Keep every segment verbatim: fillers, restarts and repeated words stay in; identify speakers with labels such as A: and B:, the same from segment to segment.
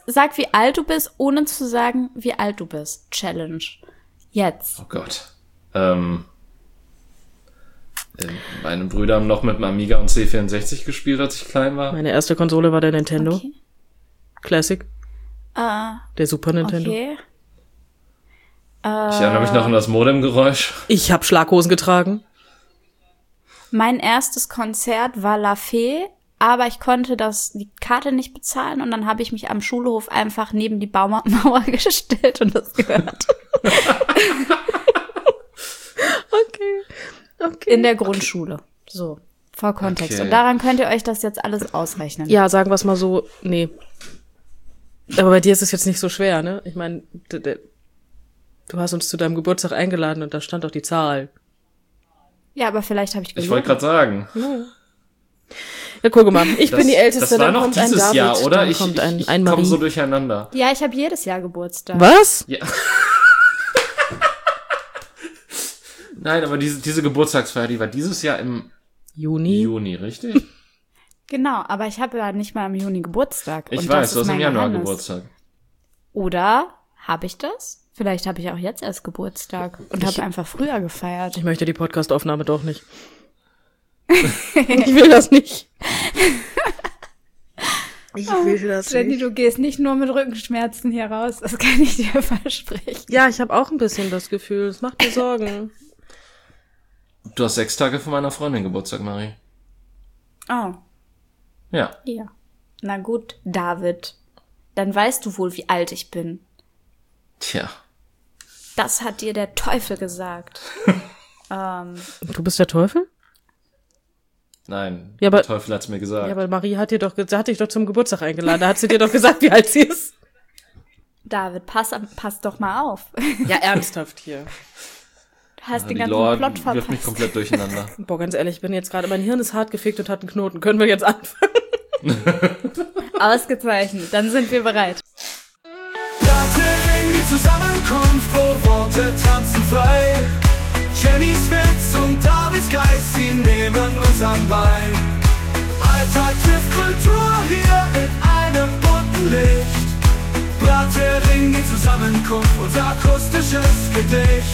A: Sag, wie alt du bist, ohne zu sagen, wie alt du bist. Challenge. Jetzt.
B: Oh Gott. Ähm, meine Brüder haben noch mit dem Amiga und C vierundsechzig gespielt, als ich klein war.
C: Meine erste Konsole war der Nintendo.
A: Okay.
C: Classic.
A: Äh,
C: Der Super Nintendo.
A: okay.
B: Ich erinnere mich noch an das Modemgeräusch.
C: Ich habe Schlaghosen getragen.
A: Mein erstes Konzert war La Fee, aber ich konnte das die Karte nicht bezahlen und dann habe ich mich am Schulhof einfach neben die Baumauer gestellt und das gehört.
C: Okay. Okay.
A: In der Grundschule. Okay. So, vor Kontext.
B: Okay.
A: Und daran könnt ihr euch das jetzt alles ausrechnen.
C: Ja, sagen wir es mal so, nee. Aber bei dir ist es jetzt nicht so schwer, ne? Ich meine, d- d- du hast uns zu deinem Geburtstag eingeladen und da stand doch die Zahl.
A: Ja, aber vielleicht habe ich gelogen.
B: Ich wollte gerade sagen.
C: Ja, guck mal, ich
B: Das,
C: bin die Älteste,
B: das war
C: dann
B: noch
C: kommt ein
B: dieses
C: David,
B: Jahr, oder?
C: dann
B: Ich,
C: kommt
B: ich,
C: ein,
B: ich
C: ein
B: komme
C: Marie.
B: so durcheinander.
A: Ja, ich habe jedes Jahr Geburtstag.
C: Was?
B: Ja. Nein, aber diese, diese Geburtstagsfeier, die war dieses Jahr im
C: Juni?
B: Juni, richtig?
A: Genau, aber ich habe ja nicht mal im Juni Geburtstag.
B: Ich
A: und
B: weiß,
A: das
B: du
A: ist
B: hast im
A: mein
B: Januar
A: Geheimnis.
B: Geburtstag.
A: Oder habe ich das? Vielleicht habe ich auch jetzt erst Geburtstag und habe einfach früher gefeiert.
C: Ich möchte die Podcastaufnahme doch nicht. Ich will das nicht. Ich will das
A: Jenny, du gehst nicht nur mit Rückenschmerzen hier raus, das kann ich dir versprechen.
C: Ja, ich habe auch ein bisschen das Gefühl, es macht mir Sorgen.
B: Du hast sechs Tage von meiner Freundin Geburtstag, Marie.
A: Oh,
B: Ja.
A: ja. Na gut, David. Dann weißt du wohl, wie alt ich bin.
B: Tja.
A: Das hat dir der Teufel gesagt. ähm,
C: Du bist der Teufel?
B: Nein,
C: Ja, aber-
B: der Teufel hat's mir gesagt.
C: Ja, aber Marie hat dir doch, ge- hat dich doch zum Geburtstag eingeladen. Da hat sie dir doch gesagt, wie alt sie ist.
A: David, pass, pass doch mal auf.
C: Ja, ernsthaft hier.
A: Du hast
B: Ja,
A: den
B: die
A: ganzen
B: Lore
A: Plot
B: wirft
A: verpasst.
B: mich komplett durcheinander.
C: Boah, ganz ehrlich, ich bin jetzt gerade, mein Hirn ist hart gefickt und hat einen Knoten. Können wir jetzt anfangen?
A: Ausgezeichnet, dann sind wir bereit.
D: Brathering, die Zusammenkunft, wo Worte tanzen frei. Jennys Witz und Davids Geist, sie nehmen uns an Bein. Alltag trifft Kultur hier mit einem bunten Licht. Brathering, die Zusammenkunft, unser akustisches Gedicht.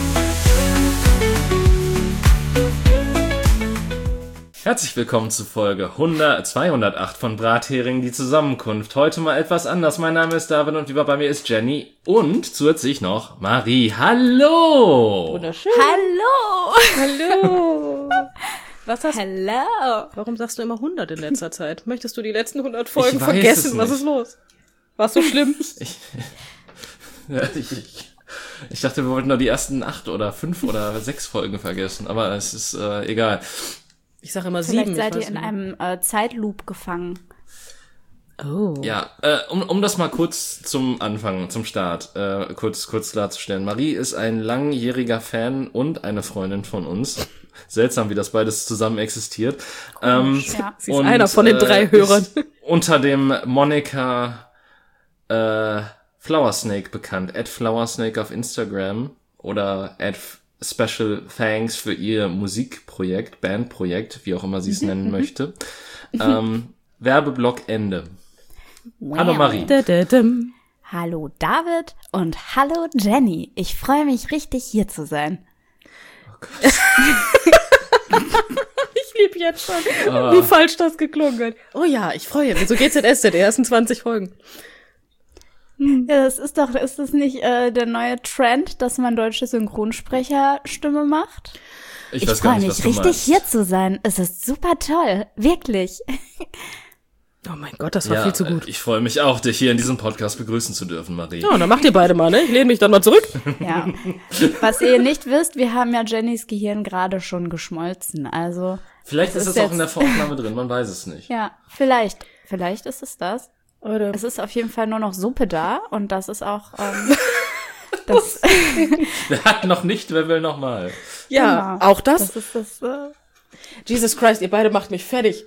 B: Herzlich willkommen zu Folge hundert, zweihundertacht von Brathering, die Zusammenkunft. Heute mal etwas anders. Mein Name ist David und lieber bei mir ist Jenny und zusätzlich noch Marie. Hallo!
C: Wunderschön.
A: Hallo!
C: Hallo. Was hast
A: Hello!
C: Warum sagst du immer hundert in letzter Zeit? Möchtest du die letzten hundert Folgen
B: Ich weiß
C: vergessen?
B: es
C: Was
B: nicht.
C: ist los? War's so schlimm?
B: Ich, ja, ich, ich, ich dachte, wir wollten nur die ersten acht oder fünf oder sechs Folgen vergessen, aber es ist äh, egal.
C: Ich sage immer
A: Vielleicht
C: sieben.
A: seid
C: ich
A: ihr in
C: weiß
A: einem äh, Zeitloop gefangen.
C: nicht. Oh.
B: Ja, äh, um, um das mal kurz zum Anfang, zum Start, äh, kurz, kurz klarzustellen. Marie ist ein langjähriger Fan und eine Freundin von uns. Seltsam, wie das beides zusammen existiert. Ähm,
A: Ja.
C: Sie ist einer von den drei Hörern.
B: ist unter dem Moniker äh, Flowersnake bekannt. At Flowersnake auf Instagram oder at Special Thanks für ihr Musikprojekt, Bandprojekt, wie auch immer sie es nennen möchte. Ähm, Werbeblock Ende. Hallo Marie.
C: Da, da, dum.
A: Hallo David und hallo Jenny. Ich freue mich richtig, hier zu sein.
C: Ich lieb jetzt schon, wie falsch das geklungen hat. Oh ja, ich freue mich. So G Z S, die ersten zwanzig Folgen.
A: Ja, das ist doch, ist das nicht äh, der neue Trend, dass man deutsche Synchronsprecherstimme macht?
B: Ich,
A: Ich
B: weiß gar
A: freue
B: nicht,
A: mich
B: was du
A: richtig,
B: meinst.
A: hier zu sein. Es ist super toll, wirklich.
C: Oh mein Gott, das war
B: Ja,
C: viel zu gut.
B: Ich freue mich auch, dich hier in diesem Podcast begrüßen zu dürfen, Marie.
C: Ja, dann macht ihr beide mal, ne? Ich lehne mich dann mal zurück.
A: Ja. Was ihr nicht wisst, wir haben ja Jennys Gehirn gerade schon geschmolzen. Also,
B: Vielleicht
A: das
B: ist
A: ist
B: es auch
A: jetzt-
B: in der Voraufnahme drin, man weiß es nicht.
A: ja, vielleicht. Vielleicht ist es das.
C: Oder?
A: Es ist auf jeden Fall nur noch Suppe da und das ist auch, ähm, das,
B: Wer hat noch nicht, wer will noch mal?
C: Ja,
A: Genau.
C: auch das.
A: das ist das, äh,
C: Jesus Christ, ihr beide macht mich fertig.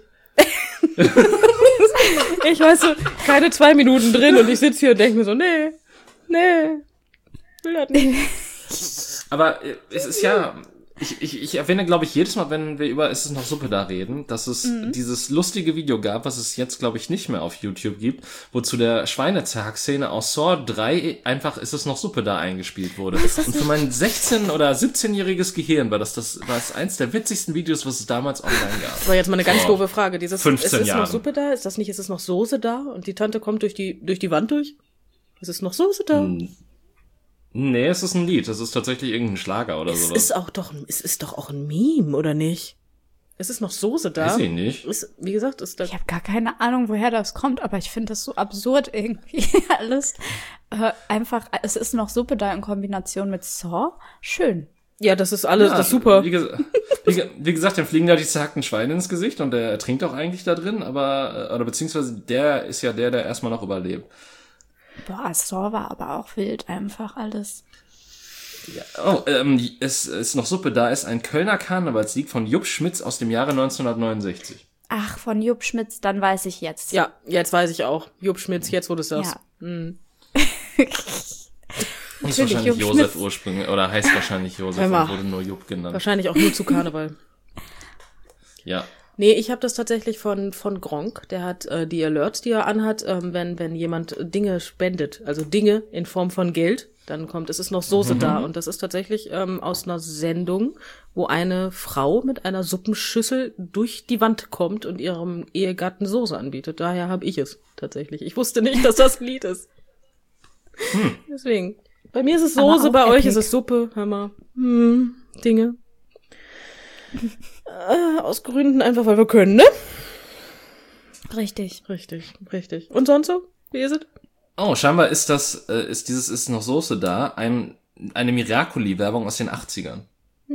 C: Ich weiß so, keine zwei Minuten drin und ich sitze hier und denke mir so, nee, nee, will das nicht.
B: Aber äh, es ist ja, ich, ich, ich erwähne, glaube ich, jedes Mal, wenn wir über Ist es noch Suppe da reden, dass es mhm. dieses lustige Video gab, was es jetzt, glaube ich, nicht mehr auf YouTube gibt, wo zu der Schweinezerhack-Szene aus Saw drei einfach Ist es noch Suppe da eingespielt wurde. Und für mein sechzehn- oder siebzehnjähriges Gehirn war das, das war das eins der witzigsten Videos, was es damals online gab.
C: Das war jetzt mal eine ganz oh. doofe Frage. Dieses
B: fünfzehn
C: Ist es
B: Jahren.
C: noch Suppe da? Ist das nicht, ist es noch Soße da? Und die Tante kommt durch die, durch die Wand durch? Ist es noch Soße da?
B: Hm. Nee, es ist ein Lied. Es ist tatsächlich irgendein Schlager oder
C: es
B: sowas.
C: Ist auch doch, es ist doch auch ein Meme, oder nicht? Es ist noch Soße da.
B: Weiß ich nicht.
C: Ist, wie gesagt, ist das.
A: Ich habe gar keine Ahnung, woher das kommt, aber ich finde das so absurd irgendwie alles. Äh, einfach, es ist noch Suppe da in Kombination mit Saw. Schön.
C: Ja, das ist alles,
B: Ja,
C: das ist super.
B: Wie, ges- wie, wie gesagt, dann fliegen da die zerhackten Schweine ins Gesicht und der ertrinkt auch eigentlich da drin, aber, oder beziehungsweise der ist ja der, der erstmal noch überlebt.
A: Boah, Saw war aber auch wild, einfach alles.
B: Ja. Oh, ähm, es ist noch Suppe da, ist ein Kölner Karnevalslied von Jupp Schmitz aus dem Jahre neunzehnhundertneunundsechzig.
A: Ach, von Jupp Schmitz, dann weiß ich jetzt.
C: Ja, jetzt weiß ich auch. Jupp Schmitz, jetzt wo du es sagst.
A: Ja.
C: Mhm.
B: Ist wahrscheinlich
A: Jupp
B: Josef
A: Schmitz.
B: ursprünglich, oder heißt wahrscheinlich Josef
C: Hör mal.
B: und wurde nur Jupp genannt.
C: Wahrscheinlich auch nur zu Karneval.
B: Ja.
C: Nee, ich habe das tatsächlich von von Gronk. Der hat äh, die Alerts, die er anhat, ähm, wenn wenn jemand Dinge spendet, also Dinge in Form von Geld, dann kommt, es ist noch Soße mhm. da. Und das ist tatsächlich ähm, aus einer Sendung, wo eine Frau mit einer Suppenschüssel durch die Wand kommt und ihrem Ehegatten Soße anbietet. Daher habe ich es tatsächlich. Ich wusste nicht, dass das ein Lied ist. Hm. Deswegen. Bei mir ist es Soße, bei euch ist es Suppe. Hör mal. Hm, Dinge. Äh, aus Gründen einfach, weil wir können, ne?
A: Richtig.
C: Richtig, richtig. Und sonst so? Wie ist es?
B: Oh, scheinbar ist das, äh, ist dieses Ist noch Soße da, ein, eine Miracoli-Werbung aus den achtzigern.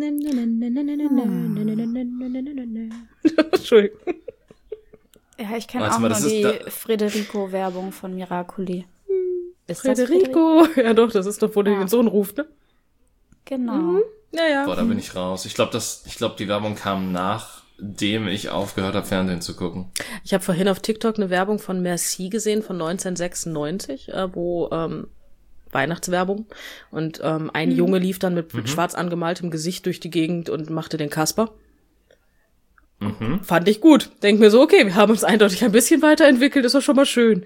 C: Entschuldigung.
A: Ja, ich kenne
B: Warte
A: auch
B: mal,
A: nur
B: das ist
A: die
B: da-
A: Frederico-Werbung von Miracoli. Ist das
C: Federico. Ja doch, das ist doch, wo der den Sohn ruft, ne?
A: Genau.
C: Mhm. Ja, ja.
B: Boah, da bin ich raus. Ich glaube, das, ich glaube, die Werbung kam nachdem ich aufgehört habe, Fernsehen zu gucken.
C: Ich habe vorhin auf TikTok eine Werbung von Merci gesehen von neunzehnhundertsechsundneunzig, äh, wo ähm, Weihnachtswerbung und ähm, ein mhm. Junge lief dann mit, mit
B: Mhm.
C: schwarz angemaltem Gesicht durch die Gegend und machte den Kasper.
B: Mhm.
C: Fand ich gut. Denk mir so, okay, wir haben uns eindeutig ein bisschen weiterentwickelt, ist doch schon mal schön.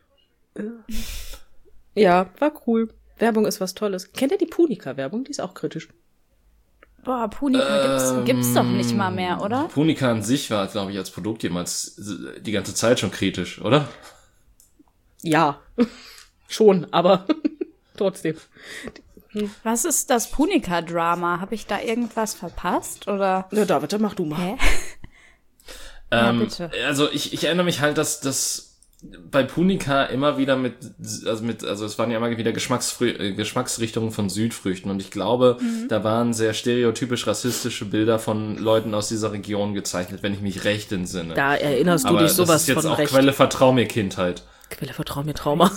C: Ja, war cool. Werbung ist was Tolles. Kennt ihr die Punika-Werbung? Die ist auch kritisch.
A: Boah, Punika gibt's,
B: Ähm,
A: gibt's doch nicht mal mehr, oder?
B: Punika an sich war, glaube ich, als Produkt jemals die ganze Zeit schon kritisch, oder?
C: Ja, schon, aber trotzdem.
A: Was ist das Punika-Drama? Habe ich da irgendwas verpasst, oder?
C: Ja, David, dann mach du mal.
A: Hä? Ja,
B: Ähm,
A: bitte.
B: also ich, ich erinnere mich halt, dass das bei Punika immer wieder mit, also mit, also es waren ja immer wieder Geschmacksfrü äh, Geschmacksrichtungen von Südfrüchten und ich glaube,
A: Mhm.
B: da waren sehr stereotypisch rassistische Bilder von Leuten aus dieser Region gezeichnet, wenn ich mich recht entsinne.
C: Da erinnerst du
B: Aber
C: dich sowas
B: das ist jetzt
C: von
B: auch
C: recht.
B: Quelle Vertrau mir Kindheit.
C: Quelle, vertrau mir, Trauma.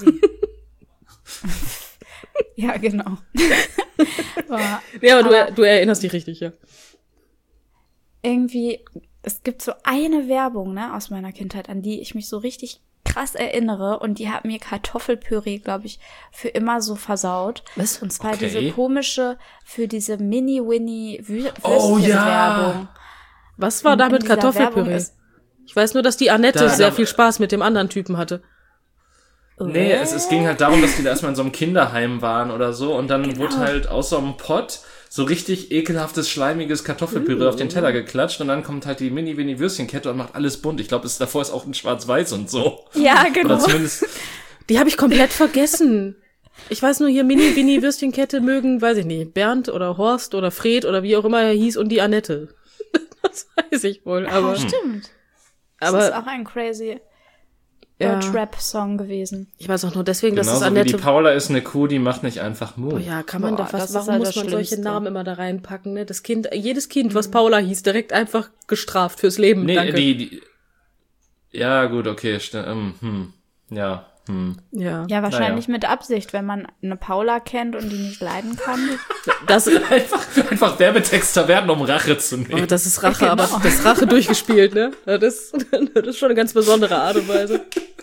A: Ja, genau. Boah,
C: Ja, aber,
A: Aber-
C: du, du erinnerst dich richtig, ja.
A: irgendwie, es gibt so eine Werbung, ne, aus meiner Kindheit, an die ich mich so richtig krass erinnere und die hat mir Kartoffelpüree, glaube ich, für immer so versaut.
C: Was?
A: Und zwar
B: Okay.
A: diese komische, für diese Mini-Winnie-Würstchen-Werbung.
B: Oh, ja.
C: Was war
A: In-
C: da
A: in
C: mit
A: dieser
C: Kartoffelpüree?
A: Werbung ist-
C: Ich weiß nur, dass die Annette
B: Da-
C: sehr
B: da-
C: viel Spaß mit dem anderen Typen hatte.
B: Nee, es, es ging halt darum, dass die da erstmal in so einem Kinderheim waren oder so und dann
A: Genau.
B: wurde halt aus so einem Pott so richtig ekelhaftes, schleimiges Kartoffelpüree
A: Mm.
B: auf den Teller geklatscht und dann kommt halt die Mini-Winnie-Würstchenkette und macht alles bunt. Ich glaube, davor ist auch ein Schwarz-Weiß und so.
A: Ja, genau.
B: Oder zumindest,
C: Die habe ich komplett vergessen. Ich weiß nur, hier Mini-Winnie-Würstchenkette mögen, weiß ich nicht, Bernd oder Horst oder Fred oder wie auch immer er hieß und die Annette. Das weiß ich wohl, aber...
A: Ja, stimmt. Das
C: aber
A: ist auch ein crazy
C: ja,
A: Deutsch-Rap-Song gewesen.
C: ich weiß auch nur deswegen, dass es
B: genauso wie die
C: Annette...
B: Paula ist eine Kuh, die macht nicht einfach Mu.
C: Oh ja, kann man
A: Boah,
C: doch was,
A: das ist
C: warum
A: halt
C: muss
A: das
C: man solche
A: Schlimmste.
C: Namen immer da reinpacken, ne? Das Kind, jedes Kind, was Paula hieß, direkt einfach gestraft fürs Leben,
B: Nee,
C: danke.
B: die, die, ja, gut, okay, sti- ähm, hm, ja, hm.
C: Ja,
A: Ja, wahrscheinlich mit Absicht, wenn man eine Paula kennt und die nicht leiden kann.
C: das,
B: Einfach, einfach Werbetexter werden, um Rache zu
C: oh,
B: nehmen.
C: das ist Rache,
A: Genau.
C: aber das ist Rache durchgespielt, ne? Das ist, das ist schon eine ganz besondere Art und Weise.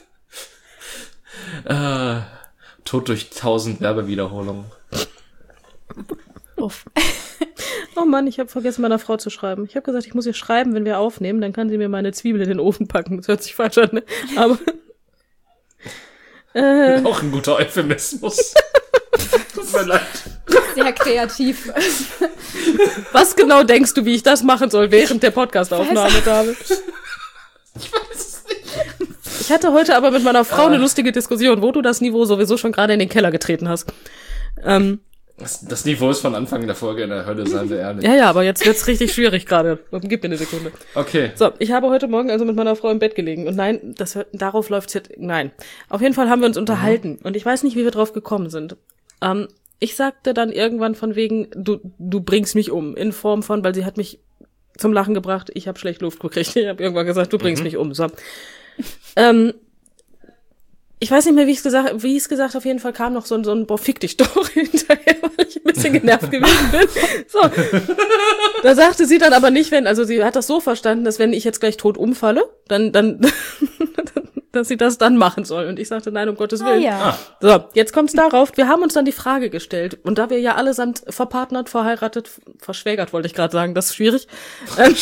B: Äh, Tod durch tausend Werbewiederholungen.
A: Uff.
C: Oh Mann, ich habe vergessen, meiner Frau zu schreiben. Ich habe gesagt, ich muss ihr schreiben, wenn wir aufnehmen, dann kann sie mir meine Zwiebel in den Ofen packen. Das hört sich falsch an, ne? Aber äh,
B: auch ein guter Euphemismus. Tut mir leid.
A: Sehr kreativ.
C: Was genau denkst du, wie ich das machen soll während der Podcastaufnahme, David?
B: Ich weiß es nicht.
C: Ich hatte heute aber mit meiner Frau eine lustige Diskussion, wo du das Niveau sowieso schon gerade in den Keller getreten hast. Ähm,
B: Das, das Niveau ist von Anfang der Folge in der Hölle, seien wir ehrlich.
C: ja, ja, aber jetzt wird's richtig schwierig gerade. Gib mir eine Sekunde.
B: Okay.
C: So, ich habe heute Morgen also mit meiner Frau im Bett gelegen. Und nein, das hört, darauf läuft's jetzt, nein. Auf jeden Fall haben wir uns unterhalten. Und ich weiß nicht, wie wir drauf gekommen sind. Ähm, ich sagte dann irgendwann von wegen, du, du bringst mich um. In Form von, weil sie hat mich zum Lachen gebracht. Ich habe schlecht Luft gekriegt. Ich habe irgendwann gesagt, du bringst mhm. mich um. So. Ähm, ich weiß nicht mehr, wie ich es gesagt, wie ich es gesagt, auf jeden Fall kam noch so ein, so ein, boah, fick dich doch hinterher, weil ich ein bisschen genervt gewesen bin. So. Da sagte sie dann aber nicht, wenn, also sie hat das so verstanden, dass wenn ich jetzt gleich tot umfalle, dann, dann, dass sie das dann machen soll. Und ich sagte, nein, um Gottes Willen.
A: Ah, ja.
C: So, jetzt kommt's darauf, wir haben uns dann die Frage gestellt, und da wir ja allesamt verpartnert, verheiratet, verschwägert, wollte ich gerade sagen, das ist schwierig. Ähm,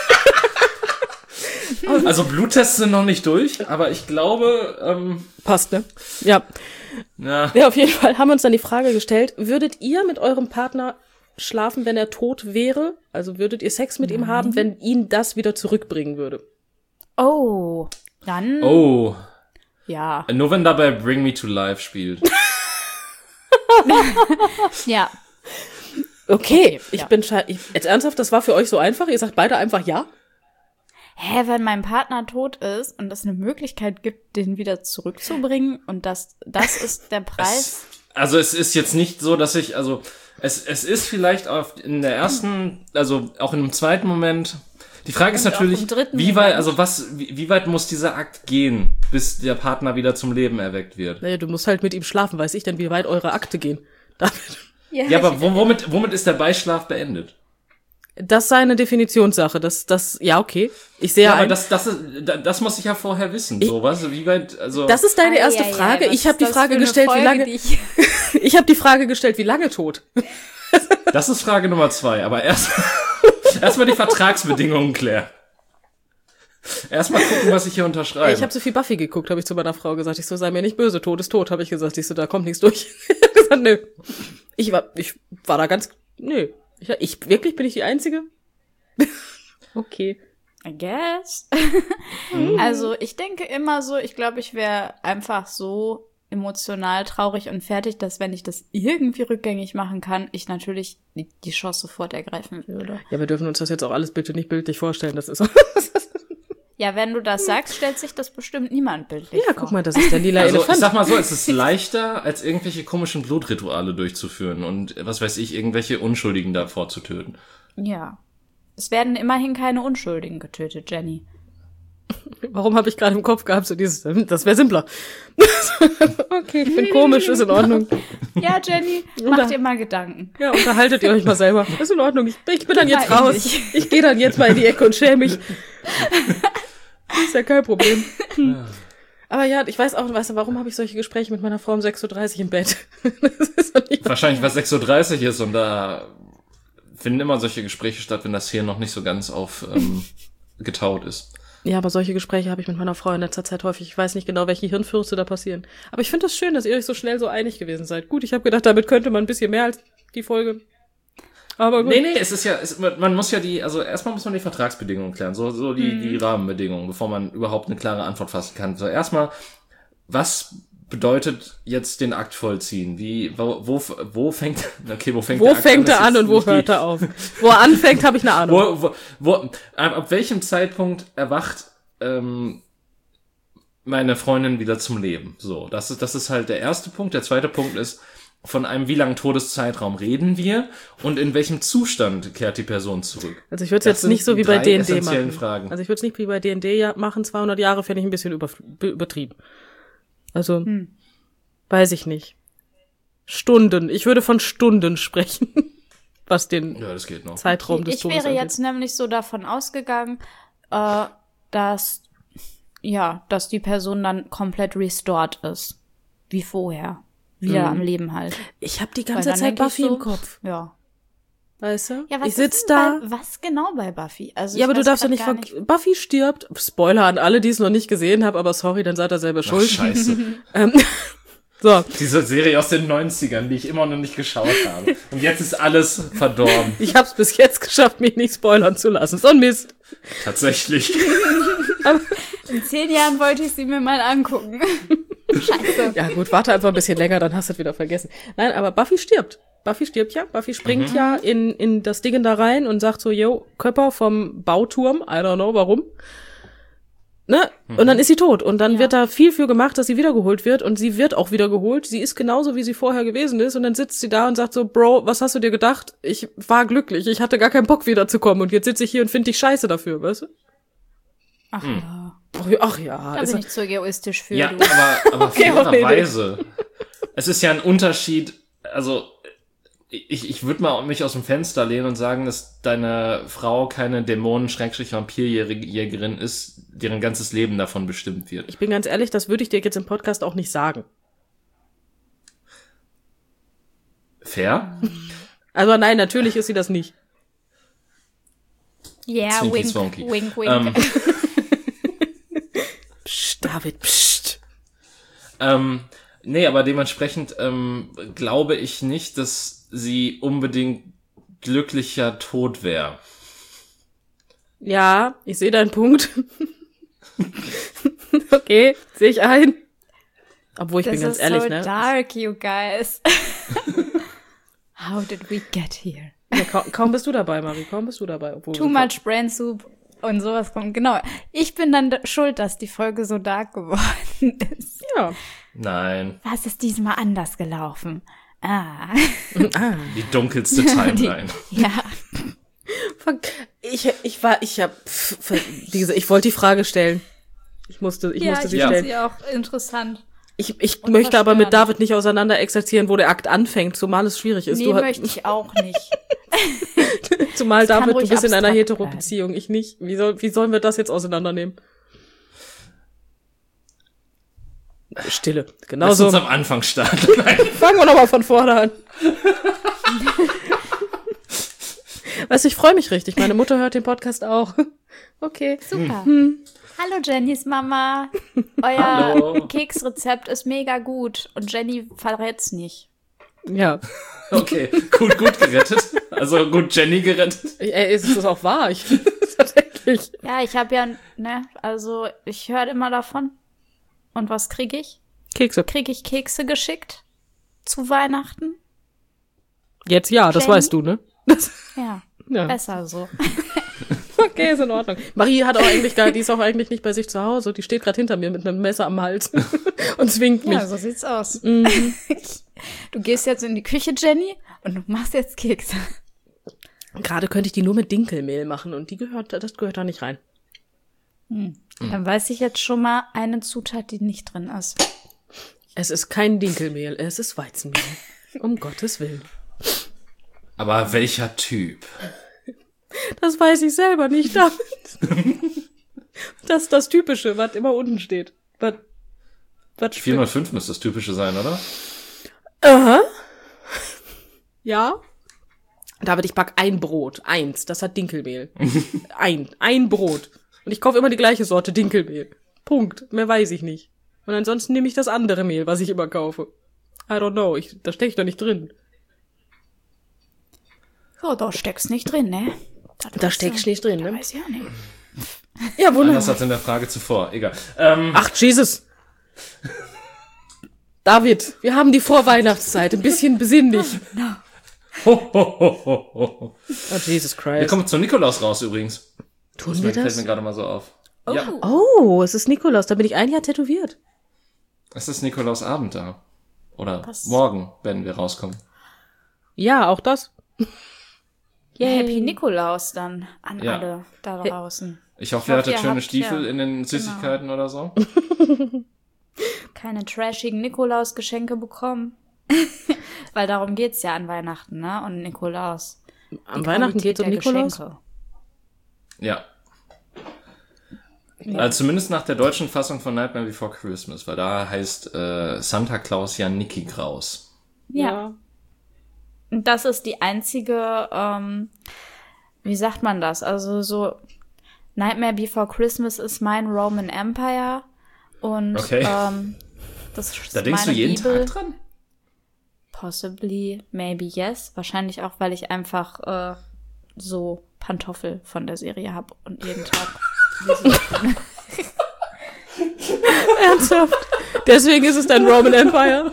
B: Also Bluttests sind noch nicht durch, aber ich glaube, ähm,
C: passt, ne? Ja.
B: ja.
C: Ja, auf jeden Fall haben wir uns dann die Frage gestellt, würdet ihr mit eurem Partner schlafen, wenn er tot wäre? Also würdet ihr Sex mit
A: Nein.
C: ihm haben, wenn ihn das wieder zurückbringen würde?
A: Oh, dann.
B: Oh.
A: Ja.
B: Nur wenn dabei Bring Me to Life spielt.
A: Ja.
C: Okay, ich
A: Ja.
C: bin sche- ich, jetzt ernsthaft, das war für euch so einfach? Ihr sagt beide einfach ja?
A: Hä, wenn mein Partner tot ist und es eine Möglichkeit gibt, den wieder zurückzubringen und das, das ist der Preis.
B: Es, also es ist jetzt nicht so, dass ich, also es, es ist vielleicht auf, in der ersten, also auch in einem zweiten Moment. Die Frage ist
A: Und auch
B: natürlich,
A: im dritten
B: wie weit,
A: Moment.
B: also was, wie, wie weit muss dieser Akt gehen, bis der Partner wieder zum Leben erweckt wird?
C: Naja, du musst halt mit ihm schlafen, weiß ich denn, wie weit eure Akte gehen. David.
B: Ja, aber wo, womit, womit ist der Beischlaf beendet?
C: Das sei eine Definitionssache, das, das, ja, okay. Ich sehe
B: Ja, aber
C: ein,
B: das, das, ist, das muss ich ja vorher wissen, so was, wie weit, also.
C: das ist deine erste
A: Ei, ei, ei,
C: Frage.
A: was
C: Ich habe
A: ist
C: die
A: das
C: Frage
A: für eine
C: gestellt, wie
A: Folge,
C: lange,
A: die ich-
C: ich habe die Frage gestellt, wie lange tot?
B: Das ist Frage Nummer zwei, aber erst erstmal die Vertragsbedingungen klären. Erstmal gucken, was ich hier unterschreibe.
C: Ich habe so viel Buffy geguckt, habe ich zu meiner Frau gesagt. Ich so, sei mir nicht böse, tot ist tot, habe ich gesagt. Ich so, da kommt nichts durch. Ich hab gesagt, nö. Ich war, ich war da ganz, nö. Ich, ich wirklich bin ich die Einzige? Okay.
A: I guess. Also ich denke immer so, ich glaube, ich wäre einfach so emotional traurig und fertig, dass wenn ich das irgendwie rückgängig machen kann, ich natürlich die, die Chance sofort ergreifen würde.
C: Ja, wir dürfen uns das jetzt auch alles bitte nicht bildlich vorstellen. Das ist
A: Ja, wenn du das sagst, stellt sich das bestimmt niemand bildlich
C: ja,
A: vor.
C: guck mal, das ist der lila
B: Also ich
C: Elefant.
B: sag mal so, es ist leichter, als irgendwelche komischen Blutrituale durchzuführen und was weiß ich, irgendwelche Unschuldigen davor zu töten.
A: Ja. Es werden immerhin keine Unschuldigen getötet, Jenny.
C: Warum habe ich gerade im Kopf gehabt, so dieses, das wäre simpler. Okay, ich bin komisch, ist in Ordnung.
A: Ja, Jenny, mach dir mal Gedanken.
C: Ja, unterhaltet ihr euch mal selber. Ist in Ordnung. Ich, ich bin dann jetzt
A: Nein,
C: raus.
A: nicht.
C: Ich gehe dann jetzt mal in die Ecke und schäme mich. Ist ja kein Problem. Hm. Aber ja, ich weiß auch, weißt du, warum habe ich solche Gespräche mit meiner Frau um sechs Uhr dreißig im Bett? Das ist doch nicht
B: Wahrscheinlich, was sechs Uhr dreißig ist und da finden immer solche Gespräche statt, wenn das hier noch nicht so ganz auf ähm, getaut ist.
C: Ja, aber solche Gespräche habe ich mit meiner Frau in letzter Zeit häufig. Ich weiß nicht genau, welche Hirnfürze da passieren. Aber ich finde das schön, dass ihr euch so schnell so einig gewesen seid. Gut, ich habe gedacht, damit könnte man ein bisschen mehr als die Folge. Aber gut.
B: Nee, nee, es ist ja, es, man muss ja die, also erstmal muss man die Vertragsbedingungen klären, so, so die, mhm. die Rahmenbedingungen, bevor man überhaupt eine klare Antwort fassen kann. So erstmal, was bedeutet jetzt den Akt vollziehen? Wie, wo, wo, wo fängt, okay, wo fängt
C: Wo
B: der Akt
C: fängt
B: an?
C: er an und wo hört er auf? Wo er anfängt, habe ich eine Ahnung.
B: Wo, wo, wo, ab welchem Zeitpunkt erwacht ähm, meine Freundin wieder zum Leben? So, das ist, das ist halt der erste Punkt. Der zweite Punkt ist, von einem wie langen Todeszeitraum reden wir und in welchem Zustand kehrt die Person zurück?
C: Also ich würde es
B: Das
C: jetzt
B: sind
C: nicht so
B: die
C: wie bei
B: drei
C: D und D
B: essentiellen
C: machen.
B: Fragen.
C: Also ich würde es nicht wie bei D und D ja machen. zweihundert Jahre fände ich ein bisschen über, übertrieben. Also,
A: Hm.
C: weiß ich nicht. Stunden. Ich würde von Stunden sprechen, was den
B: Ja, das geht noch.
C: Zeitraum des
A: Ich
C: Todes
A: wäre
C: angeht.
A: jetzt nämlich so davon ausgegangen, äh, dass, ja, dass die Person dann komplett restored ist. Wie vorher. Wieder
C: Mhm.
A: am Leben halt.
C: Ich habe die
A: Weil
C: ganze
A: dann
C: Zeit
A: denk ich
C: Buffy
A: so,
C: im Kopf.
A: Ja.
C: Weißt du?
A: Ja, was
C: ich sitz
A: ist denn
C: da.
A: Bei, was genau bei Buffy? Also
C: Ja, aber
A: ich
C: du
A: weiß
C: darfst ja
A: grad
C: nicht,
A: gar
C: ver- Buffy stirbt. Spoiler an alle, die es noch nicht gesehen haben, aber sorry, dann seid ihr selber
B: Ach,
C: schuld.
B: scheiße.
C: Ähm, so,
B: Diese Serie aus den neunzigern, die ich immer noch nicht geschaut habe. Und jetzt ist alles verdorben.
C: ich hab's bis jetzt geschafft, mich nicht spoilern zu lassen. So ein Mist.
B: Tatsächlich.
A: In zehn Jahren wollte ich sie mir mal angucken. Scheiße.
C: Ja gut, warte einfach ein bisschen länger, dann hast du es wieder vergessen. Nein, aber Buffy stirbt. Buffy stirbt ja. Buffy springt
B: Mhm.
C: ja in, in das Ding da rein und sagt so, yo, Körper vom Bauturm, I don't know warum. Ne?
B: Mhm.
C: Und dann ist sie tot. Und dann
A: Ja.
C: wird da viel für gemacht, dass sie wiedergeholt wird. Und sie wird auch wiedergeholt. Sie ist genauso, wie sie vorher gewesen ist. Und dann sitzt sie da und sagt so, Bro, was hast du dir gedacht? Ich war glücklich. Ich hatte gar keinen Bock wiederzukommen. Und jetzt sitze ich hier und finde dich scheiße dafür, weißt du?
A: Ach ja.
C: Ach ja, ach ja.
A: Da
C: ist
A: bin ich zu egoistisch für
B: Ja,
A: du.
B: aber, aber
C: Okay, Aurelio.
B: fairerweise. Es ist ja ein Unterschied, also ich, ich würde mal mich aus dem Fenster lehnen und sagen, dass deine Frau keine Dämonen-Vampirjägerin ist, deren ganzes Leben davon bestimmt wird.
C: Ich bin ganz ehrlich, das würde ich dir jetzt im Podcast auch nicht sagen.
B: Fair?
C: Also nein, natürlich ist sie das nicht.
A: Ja,
B: Zwinky
A: wink,
B: Zwonky.
A: wink, wink.
B: Ähm,
C: Psst, David, psst.
B: ähm, nee, aber dementsprechend ähm, glaube ich nicht, dass sie unbedingt glücklicher tot wäre.
C: Ja, ich sehe deinen Punkt. Okay, sehe ich ein. Obwohl, ich
A: das
C: bin ganz
A: ist
C: ehrlich,
A: so
C: ne?
A: dark, you guys. How did we get here?
C: Ja, kaum, kaum bist du dabei, Marie, kaum bist du dabei. Obwohl
A: Too much brain soup und sowas kommt. Genau. Ich bin dann d- schuld, dass die Folge so dark geworden ist.
C: Ja.
B: Nein,
A: Was ist diesmal anders gelaufen? Ah.
B: die dunkelste Timeline.
A: Ja.
C: Fuck. Ich, ich war, ich hab, pf, pf, diese, ich wollte die Frage stellen. Ich musste, ich
A: ja,
C: musste
A: ich
C: sie
B: Ja.
A: finde
C: stellen.
A: sie auch interessant.
C: Ich, ich
A: Und
C: möchte aber mit
A: verstörend.
C: David nicht auseinander exerzieren, wo der Akt anfängt, zumal es schwierig ist.
A: Nee,
C: du, ha-
A: möchte ich auch nicht.
C: zumal
A: Es kann
C: David, du
A: ruhig
C: bist in einer
A: abstrakt
C: Hetero-Beziehung, ich nicht. Wie soll, wie sollen wir das jetzt auseinandernehmen? Stille. Genau
B: Lass
C: so.
B: uns am Anfang starten. Nein.
C: Fangen wir nochmal von vorne an. Weißt du, ich freue mich richtig. Meine Mutter hört den Podcast auch. Okay.
A: Super.
C: Hm.
A: Hallo Jennys Mama. Euer
B: Hallo.
A: Keksrezept ist mega gut und Jenny verrät's nicht.
C: Ja.
B: Okay, gut, gut gerettet. Also gut Jenny gerettet.
C: Ey, ist das auch wahr? Ich tatsächlich.
A: Ja, ich habe ja, ne, also ich höre immer davon. Und was kriege ich?
C: Kekse.
A: Kriege ich Kekse geschickt zu Weihnachten?
C: Jetzt ja, das
A: Jenny?
C: weißt du, ne? Das,
A: Ja,
C: ja.
A: besser so.
C: Okay, ist in Ordnung. Marie hat auch eigentlich gar, die ist auch eigentlich nicht bei sich zu Hause. Die steht gerade hinter mir mit einem Messer am Hals und zwingt mich.
A: Ja, so sieht's aus.
C: Mhm.
A: Du gehst jetzt in die Küche, Jenny, und du machst jetzt Kekse.
C: Gerade könnte ich die nur mit Dinkelmehl machen und die gehört, das gehört da nicht rein.
A: Dann weiß ich jetzt schon mal eine Zutat, die nicht drin ist.
C: Es ist kein Dinkelmehl, es ist Weizenmehl. Um Gottes Willen.
B: Aber welcher Typ?
C: Das weiß ich selber nicht, David. Das ist das Typische, was immer unten steht. Was, was
B: vierhundertfünf müsste das Typische sein, oder?
C: Aha. Ja. David, ich back ein Brot. Eins. Das hat Dinkelmehl. Ein. Ein Brot. Und ich kaufe immer die gleiche Sorte Dinkelmehl. Punkt. Mehr weiß ich nicht. Und ansonsten nehme ich das andere Mehl, was ich immer kaufe. I don't know. Ich, da steck ich doch nicht drin.
A: So, da steckst nicht drin, ne?
C: Da steckst du nicht drin,
A: Da
C: ne?
A: weiß ich ja nicht.
C: Ja, wunderbar.
B: Anders als in der Frage zuvor. Egal. Ähm,
C: Ach, Jesus. David, wir haben die Vorweihnachtszeit. Ein bisschen besinnlich.
B: ho, ho, ho, ho, ho.
C: Oh, Jesus
B: Wir
C: Christ.
B: kommen zum Nikolaus raus übrigens.
C: Tun
B: Das
C: wir
B: fällt
C: das?
B: mir gerade mal so auf.
A: Oh.
B: Ja,
C: Oh, es ist Nikolaus. Da bin ich ein Jahr tätowiert.
B: es ist Nikolausabend da. Oder
A: Was?
B: morgen, wenn wir rauskommen.
C: Ja, auch das.
A: Happy Nikolaus dann an
B: Ja.
A: alle da draußen.
B: Ich hoffe,
A: Ich
B: ihr
A: hoffe,
B: hattet
A: ihr
B: schöne
A: habt-
B: Stiefel
A: ja,
B: in den Süßigkeiten oder so.
A: Keine trashigen Nikolaus-Geschenke bekommen. Weil darum geht's ja an Weihnachten, ne? Und Nikolaus.
C: Am
A: Die
C: Weihnachten
A: Qualität
C: geht's um
A: der
C: Nikolaus?
A: Geschenke.
B: Ja. Also zumindest nach der deutschen Fassung von Nightmare Before Christmas, weil da heißt äh, Santa Claus ja Nicky Graus.
A: Ja. Das ist die einzige, ähm, wie sagt man das? Also so Nightmare Before Christmas ist mein Roman Empire und
B: Okay.
A: ähm, das ist
B: Da denkst du
A: meine
B: jeden
A: Bibel.
B: Tag dran?
A: Possibly, maybe yes. Wahrscheinlich auch, weil ich einfach äh, so Pantoffel von der Serie habe und jeden Tag diese
C: Ernsthaft? Deswegen ist es dein Roman Empire?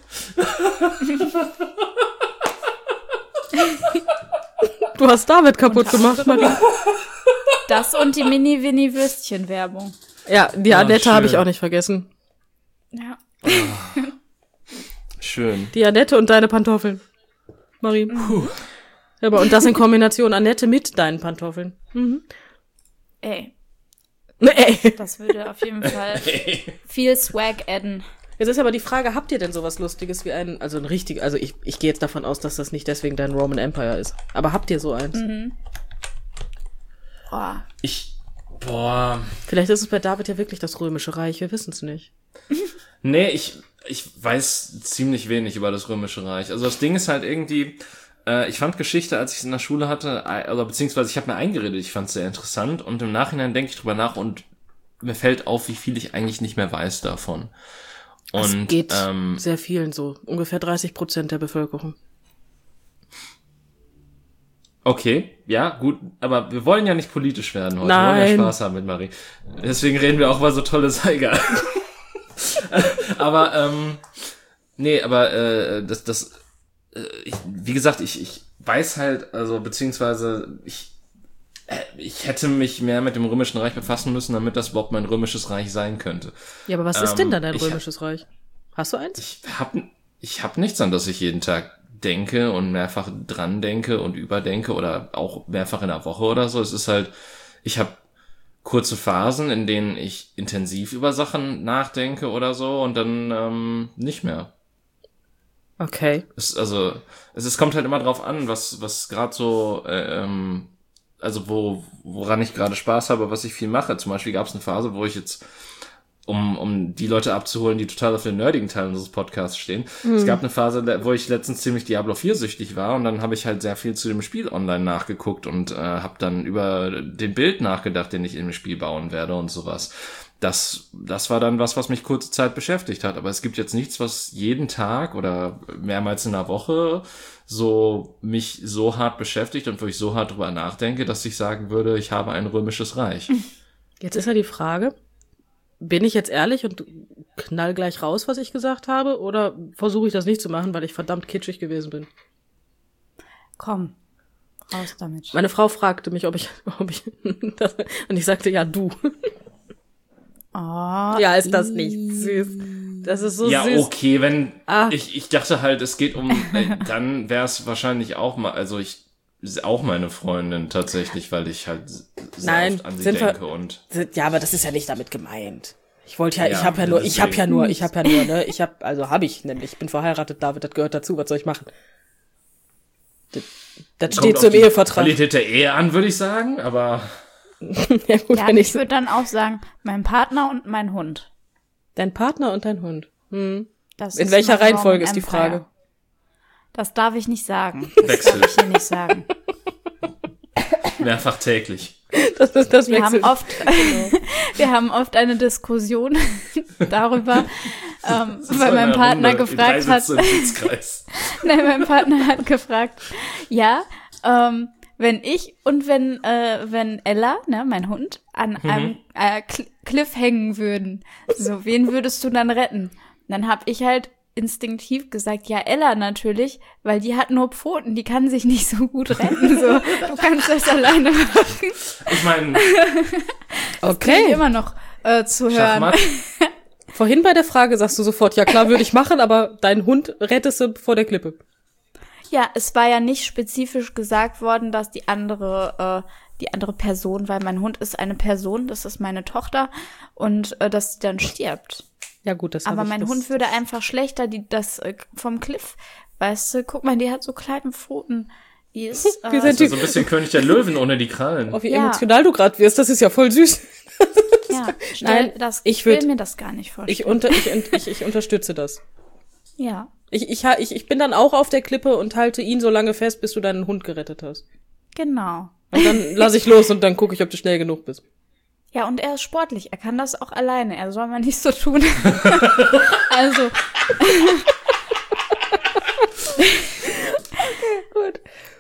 C: Du hast David kaputt gemacht, Marie.
A: das und die Mini-Winnie-Würstchen-Werbung.
C: Ja, die
B: Ah,
C: Annette habe ich
B: schön.
C: auch nicht vergessen.
A: Ja.
B: Schön.
C: Die Annette und deine Pantoffeln. Marie. Puh. Ja, aber und das in Kombination Annette mit deinen Pantoffeln. Mhm.
A: Ey,
C: Nee.
A: das würde auf jeden Fall viel Swag adden.
C: Jetzt ist aber die Frage, habt ihr denn sowas Lustiges wie einen, also ein richtig, also ich, ich gehe jetzt davon aus, dass das nicht deswegen dein Roman Empire ist. Aber habt ihr so eins?
A: Mhm. Boah.
B: Ich, boah,
C: Vielleicht ist es bei David ja wirklich das Römische Reich, wir wissen es nicht.
B: nee, ich, ich weiß ziemlich wenig über das Römische Reich. Also das Ding ist halt irgendwie, äh, ich fand Geschichte, als ich es in der Schule hatte, äh, oder beziehungsweise ich habe mir eingeredet, ich fand es sehr interessant und im Nachhinein denke ich drüber nach und mir fällt auf, wie viel ich eigentlich nicht mehr weiß davon.
C: Es
B: Und
C: geht
B: ähm,
C: sehr vielen so. Ungefähr dreißig Prozent der Bevölkerung.
B: okay, ja, gut, aber wir wollen ja nicht politisch werden heute. Wir
C: Nein.
B: wollen ja Spaß haben mit Marie. Deswegen reden wir auch über so tolle Saiga. aber, ähm, nee, aber äh, das, das, äh, ich, wie gesagt, ich, ich weiß halt, also beziehungsweise ich, äh, ich hätte mich mehr mit dem Römischen Reich befassen müssen, damit das überhaupt mein Römisches Reich sein könnte.
C: Ja, aber was ist
B: Ähm,
C: denn dann dein
B: ich-
C: Römisches Reich? Hast du eins?
B: Ich hab, ich hab nichts, an das ich jeden Tag denke und mehrfach dran denke und überdenke oder auch mehrfach in der Woche oder so. Es ist halt, ich habe kurze Phasen, in denen ich intensiv über Sachen nachdenke oder so und dann ähm, nicht mehr.
C: Okay.
B: Es, also, es, es kommt halt immer drauf an, was, was gerade so, äh, ähm, also wo, woran ich gerade Spaß habe, was ich viel mache. Zum Beispiel gab es eine Phase, wo ich jetzt, um, um die Leute abzuholen, die total auf den nerdigen Teil unseres Podcasts stehen. Mhm. Es gab eine Phase, wo ich letztens ziemlich Diablo vier süchtig war und dann habe ich halt sehr viel zu dem Spiel online nachgeguckt und äh, habe dann über den Bild nachgedacht, den ich in dem Spiel bauen werde und sowas. Das, das war dann was, was mich kurze Zeit beschäftigt hat. Aber es gibt jetzt nichts, was jeden Tag oder mehrmals in der Woche so mich so hart beschäftigt und wo ich so hart drüber nachdenke, dass ich sagen würde, ich habe ein römisches Reich.
C: Jetzt ist ja die Frage, bin ich jetzt ehrlich und knall gleich raus, was ich gesagt habe, oder versuche ich das nicht zu machen, weil ich verdammt kitschig gewesen bin?
A: Komm, raus damit.
C: Meine Frau fragte mich, ob ich, ob ich, das, und ich sagte, ja, du.
A: Oh,
C: Ja, ist das nicht süß? Das ist so
B: Ja,
C: süß.
B: okay, wenn,
C: Ah.
B: ich, ich dachte halt, es geht um, äh, dann wäre es wahrscheinlich auch mal, also ich, auch meine Freundin tatsächlich, weil ich halt sehr
C: Nein,
B: oft an sie
C: sind wir-
B: denke und,
C: Ja, aber das ist ja nicht damit gemeint. Ich wollte ja,
B: Ja,
C: ich habe ja nur, ich habe ja
B: deswegen.
C: nur, ich habe ja nur, ne, ich habe, also habe ich nämlich, ich bin verheiratet, David, das gehört dazu, was soll ich machen? Das, das
B: kommt
C: steht
B: auf
C: zum
B: die
C: Ehevertrag.
B: Qualität der Ehe an, würde ich sagen, aber
C: Ja, gut,
A: Ja,
C: wenn
A: ich
C: ich,
A: würde dann auch sagen, mein Partner und mein Hund.
C: dein Partner und dein Hund. Hm.
A: Das
C: In
A: ist
C: welcher
A: mein
C: Reihenfolge
A: Roman
C: ist die
A: Empire.
C: Frage?
A: Das darf ich nicht sagen. Das
B: Wechsel.
A: darf ich hier nicht sagen.
B: mehrfach täglich.
C: Das ist das
A: Wir haben
C: Wechsel.
A: oft, wir haben oft eine Diskussion darüber, ähm, weil mein
B: In einer
A: Partner
B: Runde,
A: gefragt
B: in drei
A: hat,
B: Sitze im Sitzkreis.
A: nein, mein Partner hat gefragt, ja, ähm, wenn ich und wenn äh, wenn Ella, ne, mein Hund, an
B: Mhm.
A: einem äh, Cl- Cliff hängen würden, so, wen würdest du dann retten? Dann hab ich halt instinktiv gesagt, ja, Ella natürlich, weil die hat nur Pfoten, die kann sich nicht so gut retten, so, du kannst das alleine machen.
B: Ich meine,
A: Okay.
C: Okay.
A: Immer noch äh, zu hören.
B: Schachmatt,
C: Vorhin bei der Frage sagst du sofort, ja klar, würde ich machen, aber deinen Hund rettest du vor der Klippe.
A: Ja, es war ja nicht spezifisch gesagt worden, dass die andere, äh, die andere Person, weil mein Hund ist eine Person, das ist meine Tochter, und äh, dass sie dann stirbt.
C: Ja gut, das hab
A: Aber
C: ich,
A: mein
C: das,
A: Hund würde einfach schlechter, die das äh, vom Cliff, weißt du, guck mal, die hat so kleine Pfoten. Die ist, äh,
C: Wir sind
B: so ein bisschen König der Löwen ohne die Krallen.
C: Oh, wie
A: Ja.
C: emotional du gerade wirst, das ist ja voll süß.
A: ja, stell,
C: Nein,
A: das,
C: ich
A: ich will
C: würd-
A: mir das gar nicht vorstellen.
C: Ich, unter, ich, ich, ich unterstütze das.
A: ja.
C: Ich, ich, ha- ich, ich bin dann auch auf der Klippe und halte ihn so lange fest, bis du deinen Hund gerettet hast.
A: Genau.
C: Und dann lasse ich los und dann gucke ich, ob du schnell genug bist.
A: Ja, und er ist sportlich. Er kann das auch alleine. Er soll mal nicht so tun. Also.
C: Gut.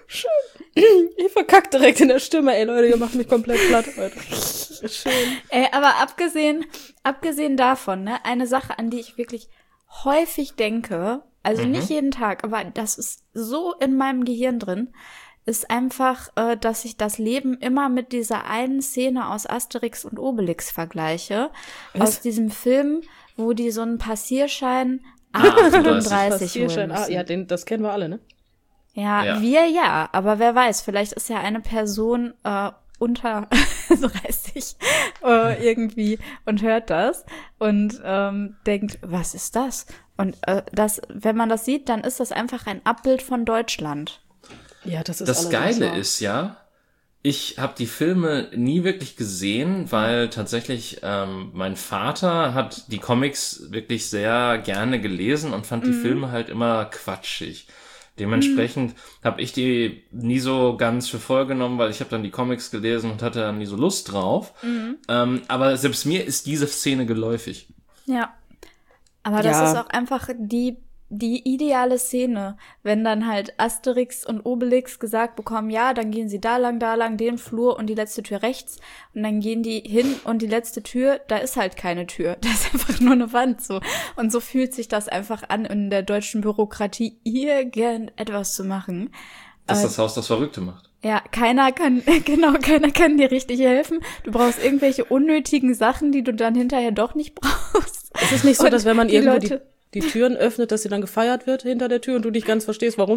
C: Schön. Ich verkack direkt in der Stimme. Ey, Leute, ihr macht mich komplett platt heute. Schön.
A: Ey, aber abgesehen, abgesehen davon, ne, eine Sache, an die ich wirklich häufig denke, also
B: Mhm.
A: nicht jeden Tag, aber das ist so in meinem Gehirn drin, ist einfach, äh, dass ich das Leben immer mit dieser einen Szene aus Asterix und Obelix vergleiche.
C: Was?
A: Aus diesem Film, wo die so einen Passierschein
B: Ah,
A: achtunddreißig
C: Passierschein.
A: holen
C: Ah,
A: müssen.
C: ja, den, das kennen wir alle, ne?
A: Ja,
B: Ja.
A: wir ja, aber wer weiß, vielleicht ist ja eine Person äh, unter dreißig äh, irgendwie und hört das und ähm, denkt, was ist das? Und äh, das, wenn man das sieht, dann ist das einfach ein Abbild von Deutschland.
C: Ja, das ist
B: Das
C: allerdings
B: Geile
C: wahr.
B: ist ja, ich habe die Filme nie wirklich gesehen, weil tatsächlich ähm, mein Vater hat die Comics wirklich sehr gerne gelesen und fand die Filme halt immer quatschig. Dementsprechend mhm. habe ich die nie so ganz für voll genommen, weil ich habe dann die Comics gelesen und hatte dann nie so Lust drauf. Mhm. Ähm, aber selbst mir ist diese Szene geläufig.
A: Ja. Aber das
C: Ja.
A: ist auch einfach die die ideale Szene, wenn dann halt Asterix und Obelix gesagt bekommen, ja, dann gehen sie da lang, da lang, den Flur und die letzte Tür rechts und dann gehen die hin und die letzte Tür, da ist halt keine Tür, da ist einfach nur eine Wand so. Und so fühlt sich das einfach an, in der deutschen Bürokratie irgendetwas zu machen.
B: Dass
A: Äh,
B: das Haus das Verrückte macht.
A: Ja, keiner kann, genau, keiner kann dir richtig helfen. Du brauchst irgendwelche unnötigen Sachen, die du dann hinterher doch nicht brauchst.
C: Es ist nicht so,
A: Und
C: dass wenn man
A: die
C: irgendwo
A: Leute-
C: die, die Türen öffnet, dass sie dann gefeiert wird hinter der Tür und du nicht ganz verstehst, warum.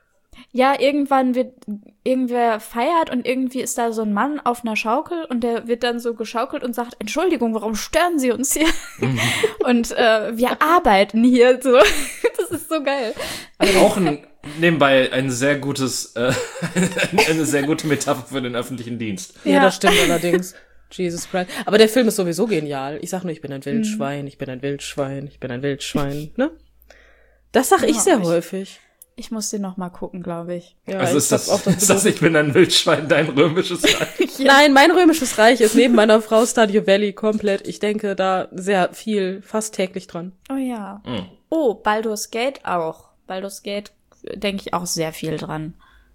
A: Ja, irgendwann wird irgendwer feiert und irgendwie ist da so ein Mann auf einer Schaukel und der wird dann so geschaukelt und sagt, Entschuldigung, warum stören Sie uns hier? Und äh, wir arbeiten hier so. Das ist so geil.
B: Auch ein, nebenbei ein sehr gutes, äh, eine sehr gute Metapher für den öffentlichen Dienst.
C: Ja,
A: Ja.
C: das stimmt allerdings. Jesus Christ. Aber der Film ist sowieso genial. Ich sag nur, ich bin ein Wildschwein, ich bin ein Wildschwein, ich bin ein Wildschwein, ne? Das sag ich
A: Ja,
C: sehr
A: ich-
C: häufig.
A: Ich muss den noch mal gucken, glaube ich.
C: Ja,
B: Also
C: ich
B: ist
C: hab
B: das,
C: auch das
B: ist das Ich bin ein Wildschwein, dein römisches Reich?
C: Nein, mein römisches Reich ist neben meiner Frau Stardew Valley komplett. Ich denke da sehr viel, fast täglich dran.
A: Oh ja.
B: Mhm.
A: Oh, Baldur's Gate auch. Baldur's Gate äh, denke ich auch sehr viel dran.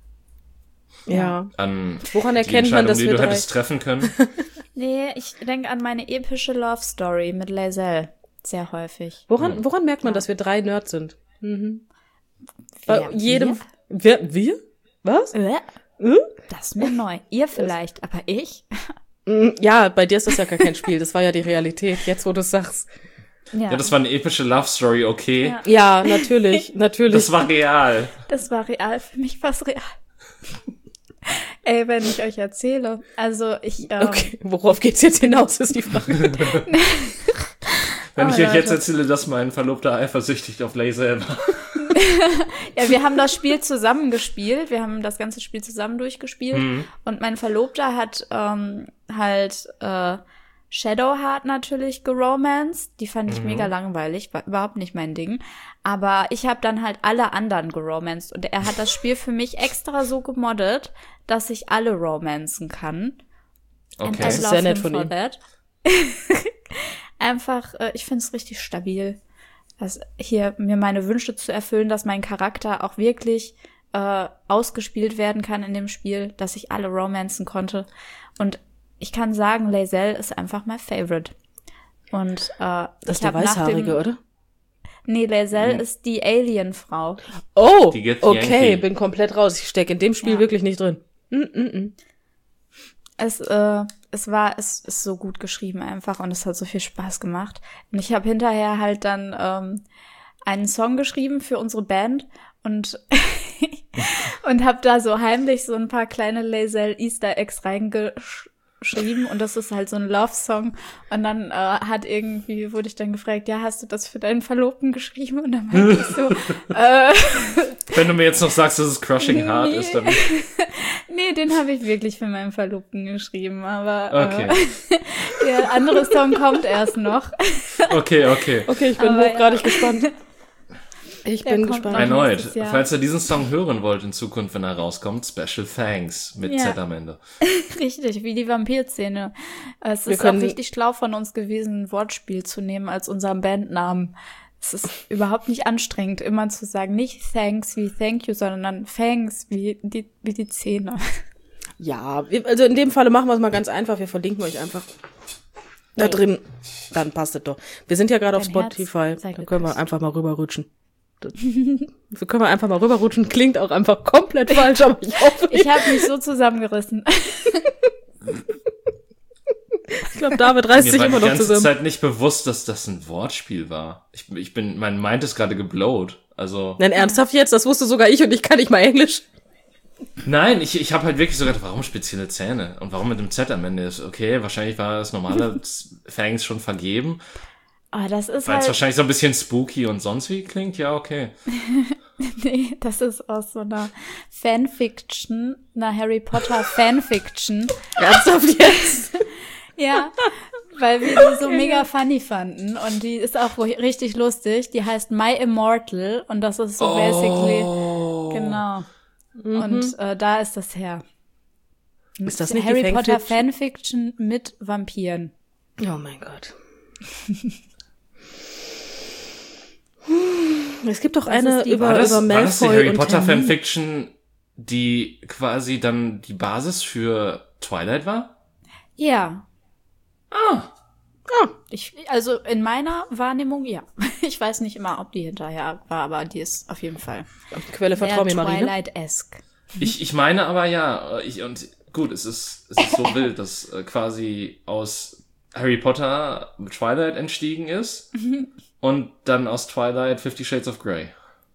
C: Ja.
B: An
C: Woran
B: die
C: erkennt man,
B: Entscheidung,
C: dass
B: die
C: wir
B: du
C: drei...
B: hättest treffen können.
A: Nee, ich denke an meine epische Love Story mit Lae'zel sehr häufig.
C: Woran, woran merkt man, dass wir drei Nerds sind? Mhm. Bei
A: Wer,
C: jedem... Wer? Wir? Was?
A: wir? Äh,
C: Äh?
A: Das ist mir neu. Ihr vielleicht, aber ich?
C: Mm, Ja, bei dir ist das ja gar kein Spiel. Das war ja die Realität, jetzt wo du es sagst.
A: Ja,
B: Ja, das war eine epische Love Story, okay.
A: Ja.
C: Ja, natürlich, natürlich.
B: Das war real.
A: das war real. Für mich war es real. Ey, wenn ich euch erzähle. Also ich, ähm,
C: Okay, worauf geht's jetzt hinaus, ist die Frage.
B: Wenn
A: Oh,
B: ich euch jetzt
A: Leute.
B: erzähle, dass mein Verlobter eifersüchtig auf Laser war.
A: ja, wir haben das Spiel zusammen gespielt. Wir haben das ganze Spiel zusammen durchgespielt.
B: Mhm.
A: Und mein Verlobter hat ähm, halt äh, Shadowheart natürlich geromanced. Die fand ich
B: Mhm.
A: mega langweilig, war überhaupt nicht mein Ding. Aber ich habe dann halt alle anderen geromanced. Und er hat das Spiel für mich extra so gemoddet, dass ich alle romancen kann. And
B: Okay.
A: I
C: Das ist
A: love
C: sehr nett
A: him
C: von
A: for
C: ihm.
A: that. Einfach, äh, ich finde es richtig stabil, dass hier mir meine Wünsche zu erfüllen, dass mein Charakter auch wirklich äh, ausgespielt werden kann in dem Spiel, dass ich alle romanzen konnte. Und ich kann sagen, Lae'zel ist einfach mein Favorite. Und äh,
C: Das
A: ich
C: ist der
A: hab nach
C: Weißhaarige,
A: dem,
C: oder?
A: Nee, Lae'zel
B: Mhm.
A: ist die Alien-Frau.
C: Oh,
B: Die Get
C: okay,
B: Yankee.
C: bin komplett raus. Ich stecke in dem Spiel
A: Ja.
C: wirklich nicht drin. Mm, mm, mm.
A: Es, äh, es war, es ist so gut geschrieben einfach und es hat so viel Spaß gemacht. Und ich habe hinterher halt dann ähm, einen Song geschrieben für unsere Band und und habe da so heimlich so ein paar kleine Lae'zel Easter Eggs reingeschrieben und das ist halt so ein Love-Song und dann äh, hat irgendwie, wurde ich dann gefragt, ja, hast du das für deinen Verlobten geschrieben? Und dann meinte ich so, äh,
B: Wenn du mir jetzt noch sagst, dass es Crushing Heart
A: Nee.
B: ist, dann
A: nee, den habe ich wirklich für meinen Verlobten geschrieben, aber
B: okay.
A: äh, der andere Song kommt erst noch.
B: Okay, okay.
C: Okay, ich bin
A: Aber
C: hochgradig gespannt. Ich
A: Der
C: bin
A: kommt
C: gespannt.
A: noch.
B: Erneut,
A: nächstes Jahr.
B: falls ihr diesen Song hören wollt in Zukunft, wenn er rauskommt, Special Thanks mit
A: Ja.
B: Z am Ende.
A: Richtig, wie die Vampirszene. Es
C: Wir
A: ist
C: können-
A: auch richtig schlau von uns gewesen, ein Wortspiel zu nehmen als unseren Bandnamen. Es ist überhaupt nicht anstrengend, immer zu sagen, nicht Thanks wie Thank you, sondern Thanks wie die, wie die Zähne.
C: Ja, wir, also in dem Falle machen wir es mal ganz einfach. Wir verlinken euch einfach da drin. Dann passt es doch. Wir sind ja gerade auf
A: Dein
C: Spotify.
A: Herz sei
C: Da können wir
A: geküsst.
C: einfach mal rüberrutschen. Das, wir können wir einfach mal rüberrutschen. Klingt auch einfach komplett falsch, aber ich hoffe,
A: Ich habe mich so zusammengerissen.
C: ich glaube, David reißt
B: Mir
C: sich
B: war
C: immer
B: die
C: noch
B: ganze
C: zusammen.
B: Zeit nicht bewusst, dass das ein Wortspiel war. Ich, ich bin, mein Mind ist gerade geblowt. Also,
C: Nein, ernsthaft jetzt? Das wusste sogar ich und ich kann nicht mal Englisch.
B: nein, ich, ich habe halt wirklich so gedacht, warum spezielle Zähne? Und warum mit dem Z am Ende ist? Okay, wahrscheinlich war das normale Fangs schon vergeben.
A: Aber das ist
B: Weil es
A: halt,
B: wahrscheinlich so ein bisschen spooky und sonst wie klingt. Ja, okay.
A: nee, das ist aus so einer Fanfiction, einer Harry Potter Fanfiction.
C: Ernsthaft jetzt?
A: Ja, weil wir die so mega funny fanden und die ist auch wohl richtig lustig. Die heißt My Immortal und das ist so basically,
B: Oh.
A: genau. Und äh, da ist das her.
C: Ist das nicht
A: Harry
C: die
A: Potter
C: Fanfiction?
A: Fanfiction mit Vampiren.
C: Oh mein Gott. Es gibt doch
A: Das
C: eine
A: ist die-
C: über,
B: War das,
C: über
B: war das die
C: Malfoy
B: Harry
C: und
B: Potter
C: Hermine.
B: Fanfiction, die quasi dann die Basis für Twilight war?
A: Ja.
B: Ah.
A: Ich, also in meiner Wahrnehmung, ja. Ich weiß nicht immer, ob die hinterher war, aber die ist auf jeden Fall
C: Quelle
A: sehr
C: vertrau mir, Marine.
A: Twilight-esque.
B: Ich, ich meine aber ja, ich, und gut, es ist, es ist so wild, dass äh, quasi aus Harry Potter Twilight entstiegen ist und dann aus Twilight Fifty Shades of Grey.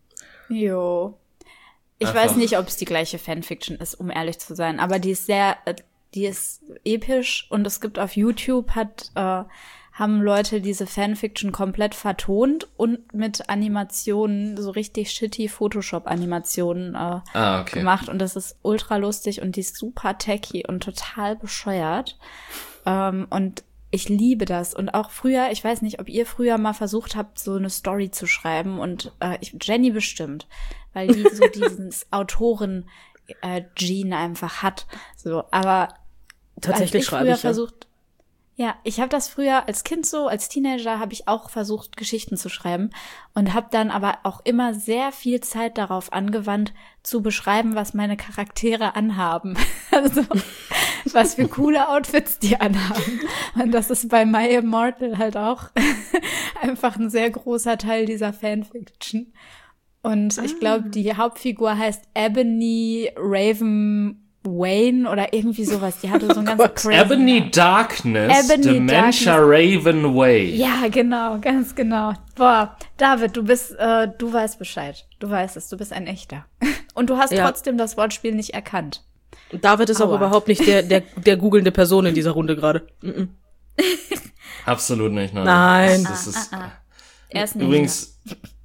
A: Jo. Ich
B: Einfach.
A: weiß nicht, ob es die gleiche Fanfiction ist, um ehrlich zu sein, aber die ist sehr, äh, die ist episch und es gibt auf YouTube, hat, äh, haben Leute diese Fanfiction komplett vertont und mit Animationen, so richtig shitty Photoshop-Animationen äh,
B: Ah, okay.
A: gemacht und das ist ultra lustig und die ist super tacky und total bescheuert. Ähm, und ich liebe das. Und auch früher, ich weiß nicht, ob ihr früher mal versucht habt, so eine Story zu schreiben und äh, ich, Jenny bestimmt, weil die so dieses Autoren äh, Gene einfach hat. So, aber
C: Tatsächlich
A: als ich
C: schreibe
A: früher
C: ich ja.
A: versucht, ja, ich habe das früher als Kind so, als Teenager habe ich auch versucht, Geschichten zu schreiben und habe dann aber auch immer sehr viel Zeit darauf angewandt, zu beschreiben, was meine Charaktere anhaben. Also, was für coole Outfits die anhaben. Und das ist bei My Immortal halt auch einfach ein sehr großer Teil dieser Fanfiction. Und ich glaube, die Hauptfigur heißt Ebony Raven Wayne oder irgendwie sowas. Die hatte so ein ganz crazy
B: Ebony
A: Namen.
B: Darkness,
A: Ebony
B: Dementia Raven Way.
A: Ja, genau, ganz genau. Boah, David, du bist, äh, du weißt Bescheid. Du weißt es, du bist ein Echter. Und du hast
C: Ja.
A: trotzdem das Wortspiel nicht erkannt.
C: David ist auch
A: Aua.
C: überhaupt nicht der, der, der googelnde Person in dieser Runde gerade. Mhm.
B: Absolut nicht, nein.
C: Nein.
B: Das, das ist,
A: Er ist nicht
B: übrigens,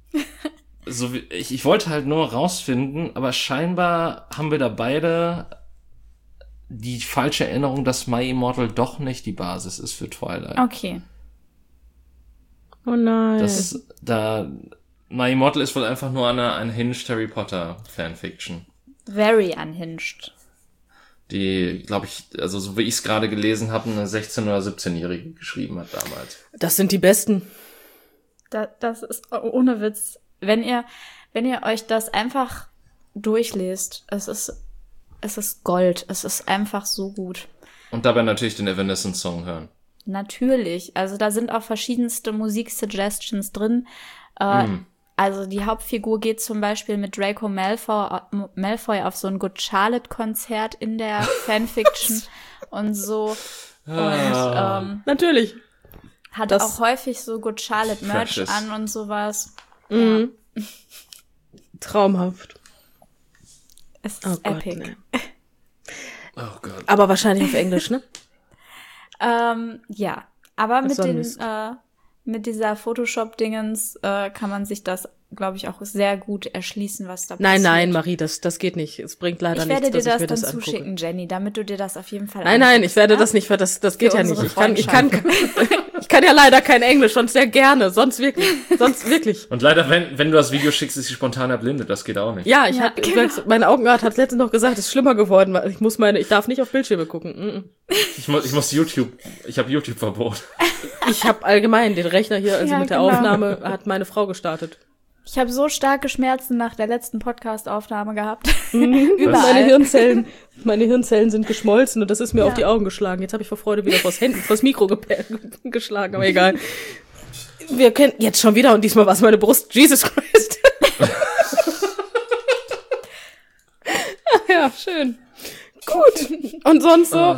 B: so wie, ich, ich wollte halt nur rausfinden, aber scheinbar haben wir da beide die falsche Erinnerung, dass My Immortal doch nicht die Basis ist für Twilight.
A: da. Okay.
C: Oh nein.
B: Das, da, My Immortal ist wohl einfach nur eine unhinged Harry Potter Fanfiction.
A: Very unhinged.
B: Die, glaube ich, also so wie ich es gerade gelesen habe, eine sechzehn- oder siebzehnjährige geschrieben hat damals.
C: Das sind die Besten.
A: Da, das ist ohne Witz. Wenn ihr, wenn ihr euch das einfach durchlest, es ist, es ist Gold. Es ist einfach so gut.
B: Und dabei natürlich den Evanescence-Song hören.
A: Natürlich. Also da sind auch verschiedenste Musik-Suggestions drin. Äh,
B: Mm.
A: Also die Hauptfigur geht zum Beispiel mit Draco Malfoy, Malfoy auf so ein Good Charlotte-Konzert in der Fanfiction und so. Und
B: Ah.
A: ähm,
C: Natürlich.
A: hat
C: Das-
A: auch häufig so Good Charlotte-Merch
B: Precious.
A: an und sowas.
C: Mhm. Traumhaft.
A: Es ist
C: Oh Gott,
A: epic.
C: nee.
B: Oh Gott.
C: Aber wahrscheinlich auf Englisch, ne?
A: Ähm, ja, aber
C: Was
A: mit
C: soll
A: den
C: Mist?
A: äh, mit dieser Photoshop-Dingens äh, kann man sich das glaube ich, auch sehr gut erschließen, was da
C: Nein,
A: passiert.
C: nein, Marie, das, das geht nicht. Es bringt leider
A: Ich werde
C: nichts,
A: dir
C: dass
A: das
C: ich mir
A: dann
C: das angucke.
A: zuschicken, Jenny, damit du dir das auf jeden Fall
C: Nein, nein,
A: anguckst,
C: ich werde
A: ja?
C: das nicht, weil das, das geht
A: Für
C: ja nicht.
A: unsere
C: Ich kann, ich kann, ich kann ja leider kein Englisch, sonst sehr gerne, sonst wirklich, sonst wirklich.
B: Und leider, wenn, wenn du das Video schickst, ist sie spontan erblindet. Das geht auch nicht.
C: Ja, ich
A: Ja,
C: hab,
A: genau.
C: ich, mein Augenarzt hat letztens noch gesagt, es ist schlimmer geworden, weil ich muss meine, ich darf nicht auf Bildschirme gucken. Mm-mm.
B: Ich muss, ich muss YouTube, ich habe YouTube-Verbot.
C: Ich habe allgemein den Rechner hier, also
A: Ja,
C: mit der
A: genau.
C: Aufnahme hat meine Frau gestartet.
A: Ich habe so starke Schmerzen nach der letzten Podcast-Aufnahme gehabt.
C: Meine
A: Überall.
C: Hirnzellen, meine Hirnzellen sind geschmolzen und das ist mir
A: Ja.
C: auf die Augen geschlagen. Jetzt habe ich vor Freude wieder vors Händen, vors Mikro gep- geschlagen, aber egal. Wir kennen jetzt schon wieder und diesmal war es meine Brust. Jesus Christ. Ja, schön. Gut. Und sonst so?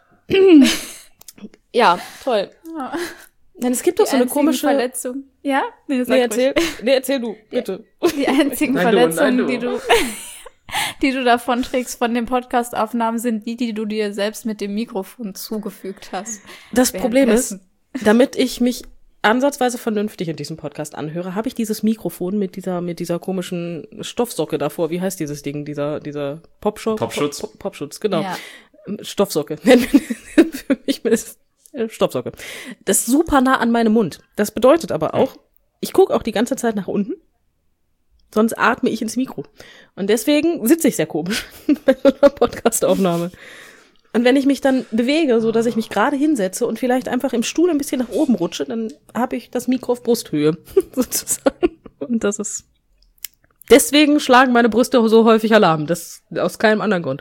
C: Ja, toll.
A: Ja.
C: Denn es gibt doch
A: Die
C: so eine
A: einzigen
C: komische...
A: Verletzung. Ja? Nee, sag
C: Nee,
A: ruhig.
C: erzähl, nee, erzähl du, bitte.
A: Die einzigen
B: Nein, du,
A: Verletzungen,
B: nein, du.
A: die du, die du davon trägst von den Podcast-Aufnahmen, sind die, die du dir selbst mit dem Mikrofon zugefügt hast.
C: Das Problem ist,
A: Währenddessen.
C: damit ich mich ansatzweise vernünftig in diesem Podcast anhöre, habe ich dieses Mikrofon mit dieser mit dieser komischen Stoffsocke davor. Wie heißt dieses Ding? Dieser dieser Popschutz?
B: Popschutz.
C: Pop, Popschutz, genau.
A: Ja.
C: Stoffsocke. Für mich ist es Stoffsocke. Das ist super nah an meinem Mund. Das bedeutet aber auch, ich gucke auch die ganze Zeit nach unten. Sonst atme ich ins Mikro. Und deswegen sitze ich sehr komisch bei so einer Podcastaufnahme. Und wenn ich mich dann bewege, so dass ich mich gerade hinsetze und vielleicht einfach im Stuhl ein bisschen nach oben rutsche, dann habe ich das Mikro auf Brusthöhe, sozusagen. Und das ist, deswegen schlagen meine Brüste so häufig Alarm. Das aus keinem anderen Grund.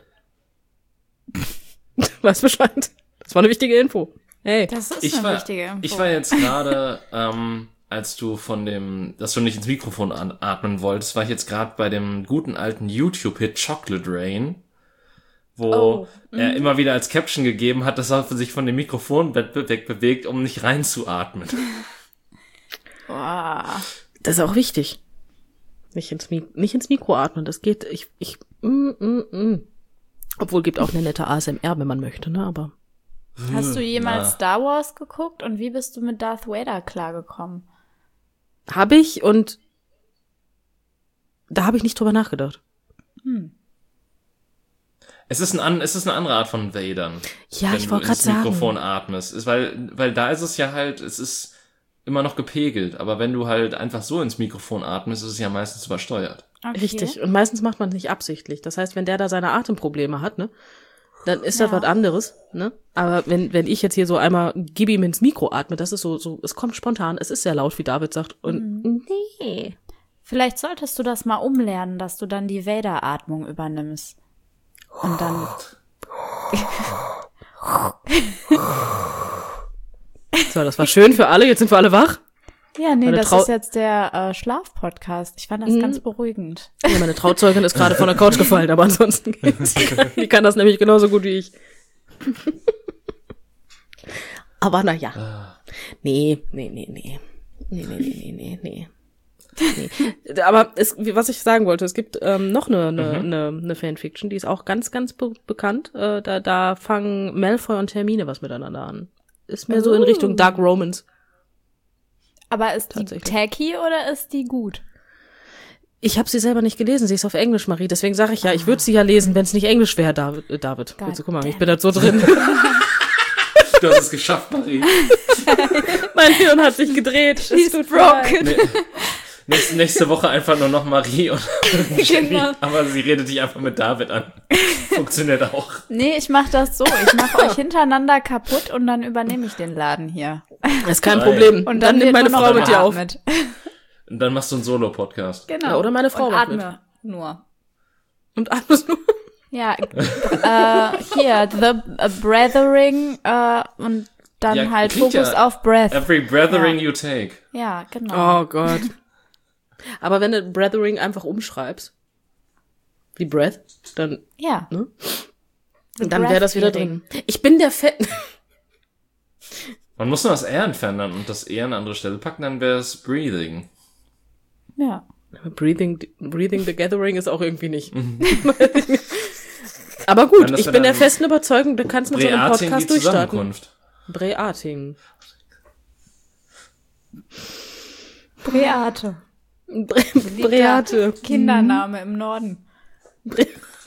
C: Weißt Bescheid. Das war eine wichtige Info. Hey.
A: Das ist
B: Ich
A: eine
B: war,
A: wichtige Info.
B: ich war jetzt gerade, ähm, als du von dem, dass du nicht ins Mikrofon an- atmen wolltest, war ich jetzt gerade bei dem guten alten YouTube-Hit Chocolate Rain, wo
A: Oh,
B: er immer wieder als Caption gegeben hat, dass er sich von dem Mikrofon wegbewegt, um nicht reinzuatmen.
A: Boah.
C: Das ist auch wichtig. Nicht ins, Mi- nicht ins Mikro atmen. Das geht, ich, ich, mm, mm, mm. Obwohl, gibt auch eine nette A S M R, wenn man möchte, ne, aber.
A: Hast du jemals
B: Na.
A: Star Wars geguckt und wie bist du mit Darth Vader klargekommen?
C: Habe ich und da habe ich nicht drüber nachgedacht.
B: Es ist, ein, an- es ist eine andere Art von Vadern.
C: Ja,
B: wenn
C: ich
B: du
C: wollte gerade
B: ins
C: sagen.
B: Mikrofon atmest. Ist, weil, weil da ist es ja halt, es ist immer noch gepegelt. Aber wenn du halt einfach so ins Mikrofon atmest, ist es ja meistens übersteuert.
A: Okay.
C: Richtig. Und meistens macht man es nicht absichtlich. Das heißt, wenn der da seine Atemprobleme hat, ne, dann ist das
A: Ja.
C: was anderes, ne? Aber wenn, wenn ich jetzt hier so einmal gib ihm ins Mikro atme, das ist so, so, es kommt spontan, es ist sehr laut, wie David sagt. Und nee.
A: Vielleicht solltest du das mal umlernen, dass du dann die Vader-Atmung übernimmst. Und dann,
C: So, das war schön für alle, jetzt sind wir alle wach.
A: ja, nee,
C: Meine
A: das
C: Trau-
A: ist jetzt der äh, Schlafpodcast. Ich fand das
C: Mhm.
A: ganz beruhigend.
C: Ja, meine Trauzeugin ist gerade von der Couch gefallen, aber ansonsten geht's. Die kann das nämlich genauso gut wie ich. Aber na ja. Nee, nee, nee, nee. Nee, nee, nee, nee, nee, nee. nee. Aber es, wie- was ich sagen wollte, es gibt ähm, noch eine, eine, eine, eine Fanfiction, die ist auch ganz, ganz be bekannt. Äh, da, da fangen Malfoy und Hermine was miteinander an. Ist mehr so in Richtung Dark Romance.
A: Aber ist die
C: Tatsächlich.
A: tacky oder ist die gut?
C: Ich habe sie selber nicht gelesen, sie ist auf Englisch, Marie. Deswegen sage ich ja, ich würde sie ja lesen, wenn es nicht Englisch wäre, David. Äh, David.
A: God
C: Willst du, guck mal, ich
A: damn.
C: bin da so drin.
B: Du hast es geschafft, Marie.
C: Mein Hirn hat sich gedreht. Es
A: She's
C: tut
A: broken.
B: Nee. Nächste, nächste Woche einfach nur noch Marie und Jenny.
A: Genau.
B: Aber sie redet dich einfach mit David an. Funktioniert auch.
A: Nee, ich mach das so. Ich mache euch hintereinander kaputt und dann übernehme ich den Laden hier.
C: Das ist kein
B: Geil.
C: Problem.
A: Und
C: dann
A: dann,
C: nimmt
A: wird
C: meine
A: nur
C: Frau
A: noch
C: mit dir auf.
A: geatmet.
B: Und dann machst du einen Solo-Podcast.
A: Genau.
C: Ja, oder meine Frau
A: und
C: macht mit.
A: atme nur.
C: Und atmest nur.
A: Ja, äh, hier, the uh, Breathering äh, und dann
B: Ja,
A: halt
B: klingt
A: Fokus
B: ja-
A: auf Breath.
B: Every breathering
A: Ja.
B: you take.
A: Ja, genau.
C: Oh Gott. Aber wenn du Breathering einfach umschreibst, wie Breath, dann,
A: Ja.
C: ne?
A: The
C: dann wäre das wieder
A: Breathhearing.
C: drin. Ich bin der Fett.
B: Man muss nur das R entfernen und das E an eine andere Stelle packen, dann wäre es breathing.
A: Ja.
C: Breathing, breathing the Gathering ist auch irgendwie nicht. Aber gut,
B: Nein, das
C: ich
B: wär
C: bin der
B: dann
C: festen Überzeugung, du kannst mit so einem
B: Breathing, die
C: Podcast durchstarten.
B: Zusammenkunft.
C: Breathing.
A: Breate.
C: Bre Breate.
A: Kindername im Norden.
C: Bre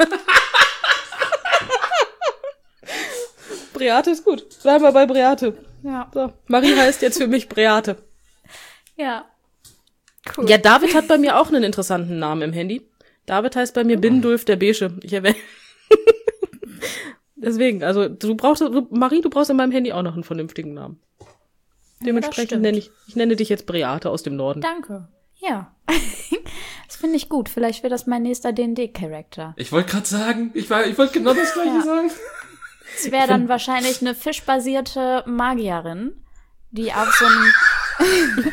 C: Breate ist gut. Bleiben wir bei Breate.
A: Ja.
C: So, Marie heißt jetzt für mich Breate.
A: Ja. Cool.
C: Ja, David hat bei mir auch einen interessanten Namen im Handy. David heißt bei mir Bindulf der Beige. Ich erwähne. Deswegen, also du brauchst, du, Marie, du brauchst in meinem Handy auch noch einen vernünftigen Namen. Dementsprechend
A: ja,
C: nenne ich, ich nenne dich jetzt Breate aus dem Norden.
A: Danke. Ja. Das finde ich gut. Vielleicht wird das mein nächster D und D-Charakter.
B: Ich wollte gerade sagen, ich, war, ich wollte genau das Gleiche
A: Ja.
B: sagen.
A: Es wäre dann wahrscheinlich eine fischbasierte Magierin, die auf so einem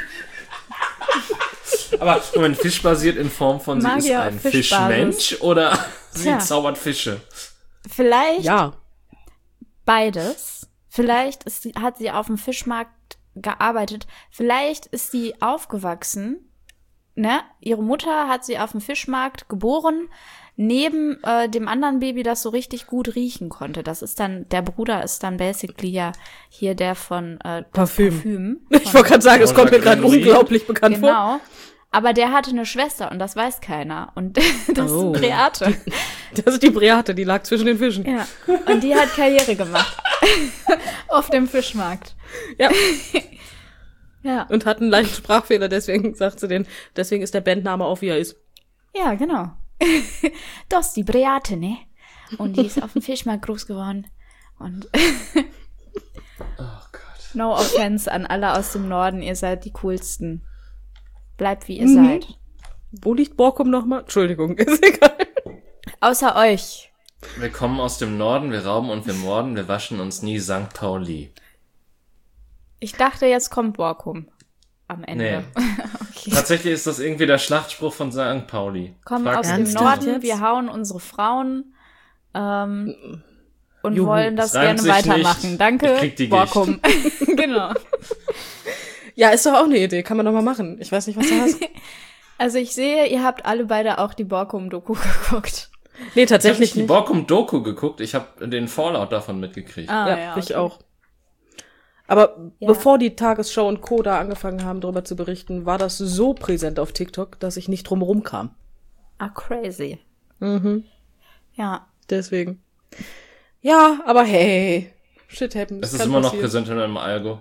B: Aber Moment, Fisch basiert in Form von, sie ist
A: Magier
B: ein
A: auf Fischbasis.
B: Fischmensch oder sie
A: Tja.
B: zaubert Fische?
A: vielleicht
C: Ja.
A: beides. Vielleicht ist, sie- hat sie auf dem Fischmarkt gearbeitet. Vielleicht ist sie aufgewachsen. Ne? Ihre Mutter hat sie auf dem Fischmarkt geboren, neben äh, dem anderen Baby, das so richtig gut riechen konnte. Das ist dann, der Bruder ist dann basically ja hier der von äh, das
C: Parfüm.
A: Parfüm.
C: Ich wollte gerade sagen, es kommt mir gerade
B: Jean-Jacques
C: unglaublich bekannt vor.
A: Genau. Aber der hatte eine Schwester und das weiß keiner. Und das
C: Oh.
A: ist Breate.
C: Das ist die Breate, die lag zwischen den Fischen.
A: Ja. Und die hat Karriere gemacht. Auf dem Fischmarkt.
C: Ja.
A: Ja.
C: Und hat einen leichten Sprachfehler, deswegen sagt sie den, deswegen ist der Bandname auch, wie er ist.
A: Ja, genau. Das ist die Breate, ne? Und die ist auf dem Fischmarkt groß geworden. Und
B: Oh Gott.
A: no offense an alle aus dem Norden, ihr seid die coolsten. Bleibt wie ihr
C: Mhm.
A: seid.
C: Wo liegt Borkum nochmal? Entschuldigung, ist egal.
A: Außer euch.
B: Wir kommen aus dem Norden, wir rauben und wir morden, wir waschen uns nie Sankt Pauli.
A: Ich dachte, jetzt kommt Borkum. Am Ende.
B: Nee.
A: Okay.
B: Tatsächlich ist das irgendwie der Schlachtspruch von Sankt Pauli.
A: Kommen
B: Frag
A: aus
B: mich
A: dem
B: nicht.
C: Ernsthaft
A: Norden,
C: jetzt?
A: wir hauen unsere Frauen ähm, und
C: Juhu.
A: wollen das
B: Reimt
A: gerne
B: sich
A: weitermachen.
B: nicht.
A: Danke,
B: Ich krieg die
A: Borkum. Genau.
C: Ja, ist doch auch eine Idee, kann man doch mal machen. Ich weiß nicht, was du hast.
A: Also ich sehe, ihr habt alle beide auch die Borkum-Doku geguckt.
C: Nee,
B: Ich habe
C: tatsächlich
B: nicht die
C: nicht.
B: Borkum-Doku geguckt, ich habe den Fallout davon mitgekriegt.
A: Ah,
C: Ja, ich
A: okay.
C: auch. Aber
A: Ja.
C: bevor die Tagesschau und Co. da angefangen haben, darüber zu berichten, war das so präsent auf TikTok, dass ich nicht drumherum kam.
A: Ah, crazy.
C: Mhm.
A: Ja.
C: Deswegen. Ja, aber hey, shit happens.
B: Es ist
C: kann
B: immer noch
C: passieren.
B: präsent in einem Algo.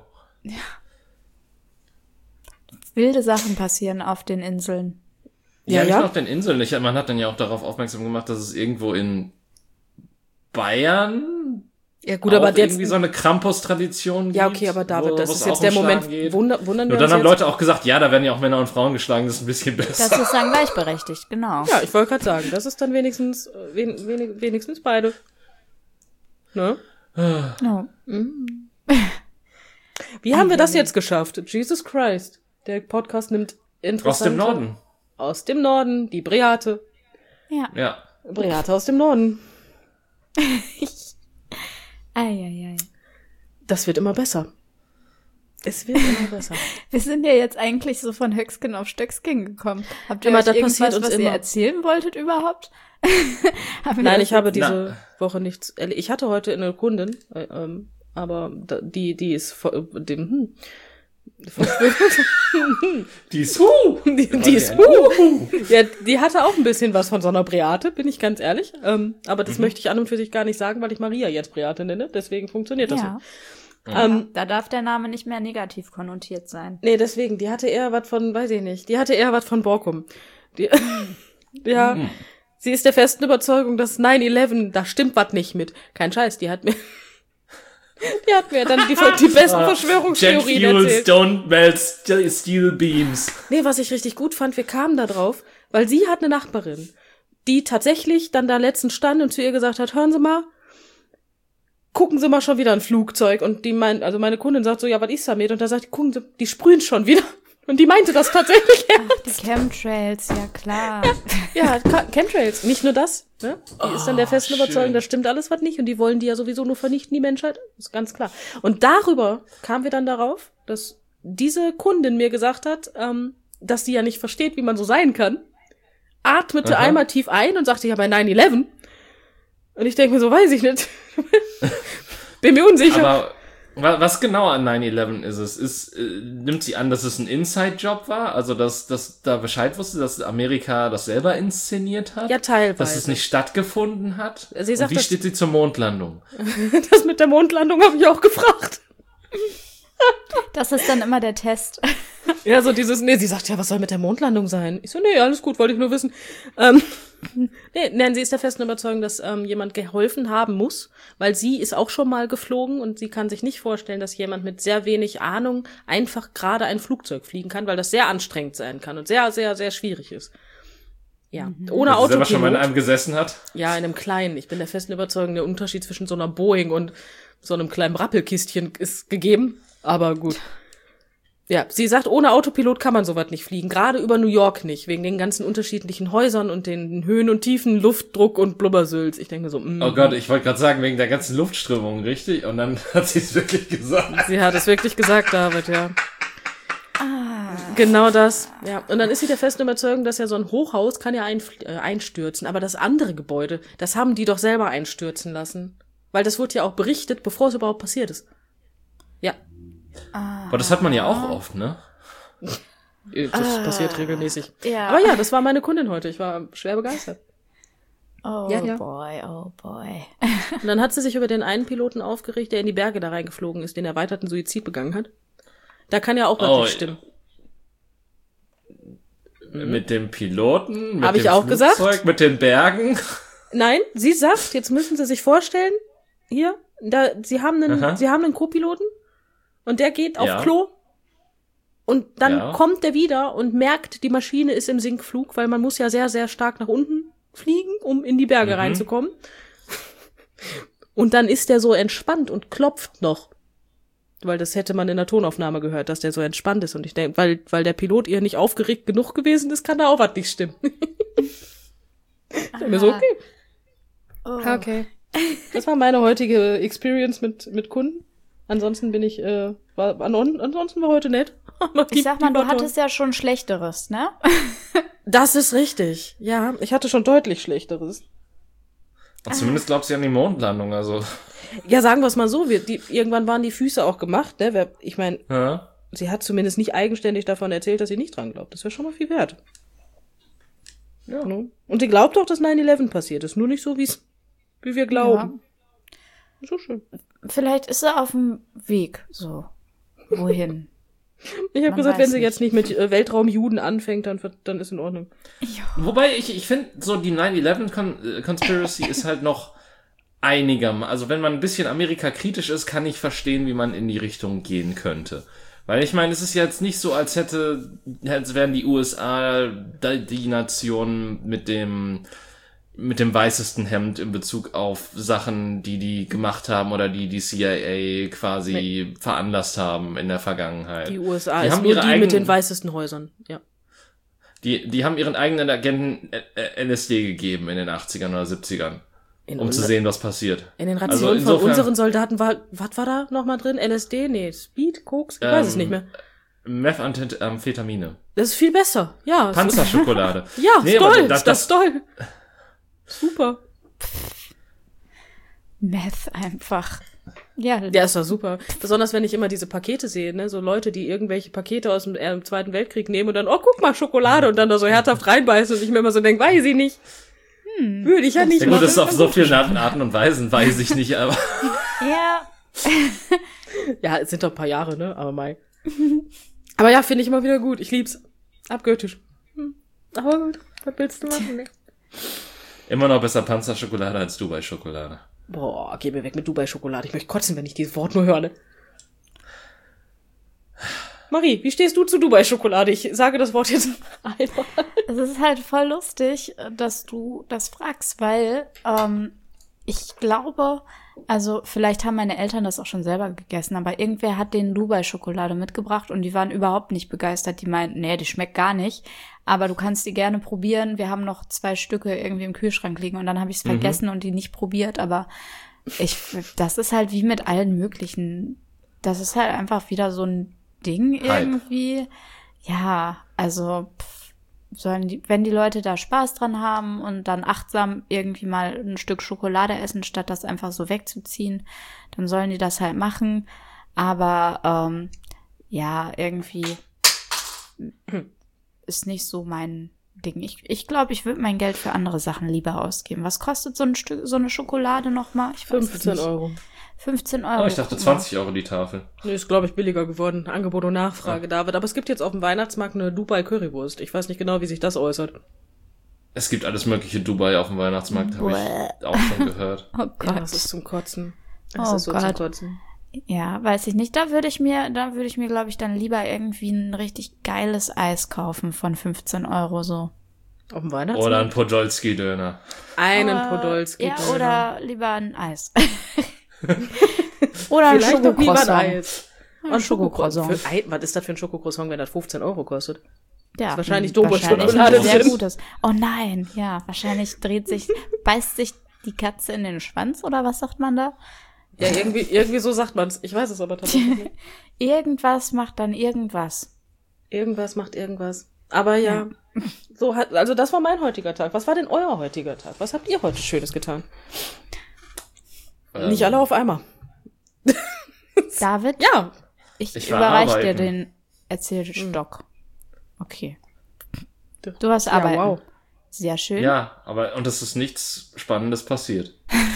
A: Wilde Sachen passieren auf den Inseln.
B: Ja,
C: Ja,
B: nicht
C: ja.
B: nur auf den Inseln. Ich, man hat dann ja auch darauf aufmerksam gemacht, dass es irgendwo in Bayern
C: Ja gut,
B: auch
C: aber jetzt,
B: irgendwie so eine Krampus-Tradition gibt.
C: ja okay, aber David,
B: wo-
C: das
B: wo
C: ist
B: es
C: jetzt
B: auch
C: der
B: um
C: Moment,
B: Schlagen geht.
C: wunder, wundern
B: Nur
C: wir
B: dann
C: uns
B: haben
C: jetzt?
B: Leute auch gesagt, ja, da werden ja auch Männer und Frauen geschlagen, das ist ein bisschen besser.
A: Das ist dann gleichberechtigt, genau.
C: Ja, ich wollte gerade sagen, das ist dann wenigstens, äh, wen, wenig, wenigstens beide. Ne?
A: No.
C: Wie haben wir das jetzt geschafft? Jesus Christ. Der Podcast nimmt
B: Aus
C: interessante...
B: dem Norden.
C: Aus dem Norden, die Breate.
A: Ja.
B: Ja.
C: Breate aus dem Norden.
A: Eieiei.
C: Das wird immer besser. Es wird immer besser.
A: Wir sind ja jetzt eigentlich so von Höcksken auf Stöcksken gekommen. Habt ihr
C: Immer,
A: euch
C: das
A: irgendwas,
C: passiert uns
A: was ihr
C: immer.
A: erzählen wolltet überhaupt? Haben wir
C: Nein,
A: das
C: ich habe
A: jetzt-
C: diese Woche nichts erlebt. Ich hatte heute eine Kundin, äh, ähm, aber da, die, die ist vor, äh, dem, hm,
B: Die ist, huh!
C: die, die ist, uh, ja, die hatte auch ein bisschen was von so einer Breate, bin ich ganz ehrlich. Ähm, aber das möchte ich an und für sich gar nicht sagen, weil ich Maria jetzt Breate nenne. Deswegen funktioniert das
A: Ja.
C: so. Ähm,
A: Da darf der Name nicht mehr negativ konnotiert sein.
C: nee, deswegen, die hatte eher was von, weiß ich nicht, die hatte eher was von Borkum. Die, ja, sie ist der festen Überzeugung, dass nine eleven, da stimmt was nicht mit. Kein Scheiß, die hat mir, die hat mir dann die, die besten
B: Jet
C: Verschwörungstheorien
B: Fuels
C: erzählt.
B: don't melt st- Steel Beams.
C: Nee, was ich richtig gut fand, wir kamen da drauf, weil sie hat eine Nachbarin, die tatsächlich dann da letztens stand und zu ihr gesagt hat, hören Sie mal, gucken Sie mal schon wieder ein Flugzeug. Und die meint, also meine Kundin sagt so, ja, was ist damit? Und da sagt die, gucken Sie, die sprühen schon wieder. Und die meinte das tatsächlich ernst.
A: Die Chemtrails, ja klar.
C: Ja, Ka- Chemtrails. Nicht nur das. Ne? Die ist dann der festen
B: schön.
C: Überzeugung, da stimmt alles was nicht. Und die wollen die ja sowieso nur vernichten, die Menschheit. Ist ganz klar. Und darüber kamen wir dann darauf, dass diese Kundin mir gesagt hat, ähm, dass die ja nicht versteht, wie man so sein kann. Atmete
B: Aha.
C: einmal tief ein und sagte, ja, bei nine eleven. Und ich denke mir so, weiß ich nicht. Bin mir unsicher.
B: Aber Wa- Was genau an nine eleven ist es? Ist, äh, nimmt sie an, dass es ein Inside-Job war? Also, dass, dass da Bescheid wusste, dass Amerika das selber inszeniert hat?
C: Ja, teilweise.
B: Dass es nicht stattgefunden hat?
C: Sie sagt,
B: Und wie
C: dass-
B: steht sie zur Mondlandung?
C: Das mit der Mondlandung habe ich auch gefragt.
A: Das ist dann immer der Test.
C: Ja, so dieses, nee, sie sagt, ja, was soll mit der Mondlandung sein? Ich so, nee, alles gut, wollte ich nur wissen. Ähm, nee, nein, sie ist der festen Überzeugung, dass ähm, jemand geholfen haben muss, weil sie ist auch schon mal geflogen und sie kann sich nicht vorstellen, dass jemand mit sehr wenig Ahnung einfach gerade ein Flugzeug fliegen kann, weil das sehr anstrengend sein kann und sehr, sehr, sehr schwierig ist. Ja, ohne
B: Dass sie selber schon mal in
C: Autopilot.
B: einem gesessen hat?
C: Ja, in einem kleinen. Ich bin der festen Überzeugung, der Unterschied zwischen so einer Boeing und so einem kleinen Rappelkistchen ist gegeben. Aber gut. Ja, sie sagt, ohne Autopilot kann man sowas nicht fliegen. Gerade über New York nicht. Wegen den ganzen unterschiedlichen Häusern und den Höhen und Tiefen, Luftdruck und Blubbersülz. Ich denke mir so, mm.
B: Oh Gott, ich wollte gerade sagen, wegen der ganzen Luftströmung, richtig? Und dann hat sie es wirklich gesagt.
C: Sie hat es wirklich gesagt, David, ja. Genau das, ja. Und dann ist sie der festen Überzeugung, dass ja so ein Hochhaus kann ja ein, äh, einstürzen. Aber das andere Gebäude, das haben die doch selber einstürzen lassen. Weil das wurde ja auch berichtet, bevor es überhaupt passiert ist. Ja.
B: Aber das hat man ja auch oft, ne?
C: Das passiert regelmäßig.
A: Ja.
C: Aber ja, das war meine Kundin heute. Ich war schwer begeistert.
A: Oh
C: Ja, ja.
A: boy, oh boy.
C: Und dann hat sie sich über den einen Piloten aufgeregt, der in die Berge da reingeflogen ist, den erweiterten Suizid begangen hat. Da kann ja auch was
B: Oh,
C: nicht stimmen.
B: Mit dem Piloten, mit
C: Hab
B: dem
C: ich auch
B: Flugzeug,
C: gesagt?
B: mit den Bergen.
C: Nein, sie sagt, jetzt müssen Sie sich vorstellen, hier, da, Sie haben einen,
B: Aha.
C: Sie haben einen Co-Piloten und der geht auf
B: Ja.
C: Klo und dann
B: Ja.
C: kommt der wieder und merkt, die Maschine ist im Sinkflug, weil man muss ja sehr, sehr stark nach unten fliegen, um in die Berge
B: Mhm.
C: reinzukommen. Und dann ist der so entspannt und klopft noch. Weil das hätte man in der Tonaufnahme gehört, dass der so entspannt ist. Und ich denke, weil, weil der Pilot ihr nicht aufgeregt genug gewesen ist, kann da auch was nicht stimmen. Ich denk mir so, okay.
A: Oh.
C: Okay. Das war meine heutige Experience mit, mit Kunden. Ansonsten bin ich, äh, war, an, ansonsten war heute nett. Aber
A: Ich sag mal,
C: die
A: du
C: war toll.
A: hattest ja schon Schlechteres, ne?
C: Das ist richtig. Ja, ich hatte schon deutlich Schlechteres.
B: Und zumindest glaubt sie an die Mondlandung, also.
C: Ja, sagen wir es mal so, wir, die, irgendwann waren die Füße auch gemacht, ne? Wer, ich meine,
B: Ja.
C: sie hat zumindest nicht eigenständig davon erzählt, dass sie nicht dran glaubt. Das wäre schon mal viel wert. Ja. Ne? Und sie glaubt auch, dass nine eleven passiert ist. Nur nicht so, wie's, wie wir glauben. So schön.
A: Vielleicht ist er auf dem Weg, so. Wohin?
C: Ich habe
A: Man
C: gesagt,
A: weiß
C: wenn sie
A: nicht.
C: jetzt nicht mit äh, Weltraumjuden anfängt, dann, wird- dann ist in Ordnung.
B: Wobei, ich, ich finde, so die nine eleven Con- äh, Conspiracy ist halt noch einiger. Also wenn man ein bisschen Amerika kritisch ist, kann ich verstehen, wie man in die Richtung gehen könnte. Weil ich meine, es ist jetzt nicht so, als hätte, als wären die U S A die, die Nation mit dem mit dem weißesten Hemd in Bezug auf Sachen, die die gemacht haben oder die die C I A quasi veranlasst haben in der Vergangenheit.
C: Die U S A
B: Die
C: ist
B: haben
C: nur
B: ihre
C: die mit
B: eigenen-
C: den weißesten Häusern. Ja.
B: Die, die haben ihren eigenen Agenten äh, äh, L S D gegeben in den achtzigern oder siebzigern,
C: In,
B: um zu
C: unser-
B: sehen, was passiert.
C: in den
B: Also
C: Rationen von
B: insofern-
C: unseren Soldaten war, was war da nochmal drin? L S D? Nee, Speed, Koks? Ich weiß es
B: Ähm,
C: nicht mehr.
B: Methamphetamine.
C: Das ist viel besser. Ja. es ist-
B: Panzerschokolade.
C: Ja,
B: Nee, aber
C: stolz,
B: das-
C: das,
B: das-
C: ist toll. Super.
A: Meth einfach. Ja,
C: Ja, ist doch super. Besonders wenn ich immer diese Pakete sehe, ne, so Leute, die irgendwelche Pakete aus dem äh, Zweiten Weltkrieg nehmen und dann, oh, guck mal, Schokolade und dann da so herzhaft reinbeißen und ich mir immer so denke, weiß ich nicht. Hm. Würde ich ja nicht
B: Ja gut,
C: machen.
B: das ist auf so vielen Arten, Arten und Weisen, weiß ich nicht, aber
A: ja.
C: Ja, es sind doch ein paar Jahre, ne, aber Mai. Aber ja, finde ich immer wieder gut. Ich lieb's. Abgöttisch. Hm. Aber gut, was willst du machen, ne?
B: immer noch besser Panzerschokolade als Dubai-Schokolade.
C: Boah, geh mir weg mit Dubai-Schokolade. Ich möchte kotzen, wenn ich dieses Wort nur höre, ne? Marie, wie stehst du zu Dubai-Schokolade? Ich sage das Wort jetzt einmal.
A: Es ist halt voll lustig, dass du das fragst, weil ähm, ich glaube, also vielleicht haben meine Eltern das auch schon selber gegessen, aber irgendwer hat denen Dubai-Schokolade mitgebracht und die waren überhaupt nicht begeistert. Die meinten, nee, die schmeckt gar nicht, aber du kannst die gerne probieren. Wir haben noch zwei Stücke irgendwie im Kühlschrank liegen und dann habe ich es
B: Mhm.
A: vergessen und die nicht probiert, aber ich, das ist halt wie mit allen möglichen. Das ist halt einfach wieder so ein Ding
B: Hype.
A: irgendwie. Ja, also pff, sollen die, wenn die Leute da Spaß dran haben und dann achtsam irgendwie mal ein Stück Schokolade essen, statt das einfach so wegzuziehen, dann sollen die das halt machen. Aber ähm, ja, irgendwie ist nicht so mein Ding. Ich glaube, ich, glaub, ich würde mein Geld für andere Sachen lieber ausgeben. Was kostet so ein Stück, so eine Schokolade nochmal? Ich weiß
C: fünfzehn
A: nicht.
C: Euro.
A: fünfzehn Euro.
B: Oh, ich dachte zwanzig Euro die Tafel.
C: Nee, ist, glaube ich, billiger geworden. Angebot und Nachfrage, ja. David. Aber es gibt jetzt auf dem Weihnachtsmarkt eine Dubai-Currywurst. Ich weiß nicht genau, wie sich das äußert.
B: Es gibt alles mögliche Dubai auf dem Weihnachtsmarkt, habe ich auch schon gehört.
A: Oh Gott.
C: Ja, das ist zum Kotzen. Das
A: Oh
C: ist so
A: Gott.
C: zum Kotzen.
A: Ja, weiß ich nicht. Da würde ich mir, da würde ich mir, glaube ich, dann lieber irgendwie ein richtig geiles Eis kaufen von fünfzehn Euro so.
C: Auf dem Weihnachtsmarkt?
B: Oder ein Podolski-Döner.
C: Einen
A: Äh,
C: Podolski.
A: Ja, oder lieber ein Eis. Oder ein
C: Vielleicht doch lieber ein
A: Schokocroissant.
C: Eis.
A: Ein
C: Ein
A: Schokocroissant.
C: Schokocroissant. Für, was ist das für ein Schokocroissant, wenn das fünfzehn Euro kostet?
A: Ja,
C: ist wahrscheinlich
A: mh,
C: dumme
A: wahrscheinlich
C: Schokolade
A: ein sehr
C: drin.
A: gutes. Oh nein, ja, wahrscheinlich dreht sich, beißt sich die Katze in den Schwanz oder was sagt man da?
C: Ja, irgendwie, irgendwie so sagt man's. Ich weiß es aber tatsächlich nicht.
A: Irgendwas macht dann irgendwas.
C: Irgendwas macht irgendwas. Aber ja, so hat, also das war mein heutiger Tag. Was war denn euer heutiger Tag? Was habt ihr heute Schönes getan?
B: Ähm,
C: Nicht alle auf einmal.
A: David?
C: Ja.
A: Ich,
B: Ich war
A: überreiche dir
B: arbeiten.
A: den Erzählstock. Okay. Du warst
C: Ja,
A: arbeiten.
C: wow.
A: Sehr schön.
B: Ja, aber und es ist nichts Spannendes passiert.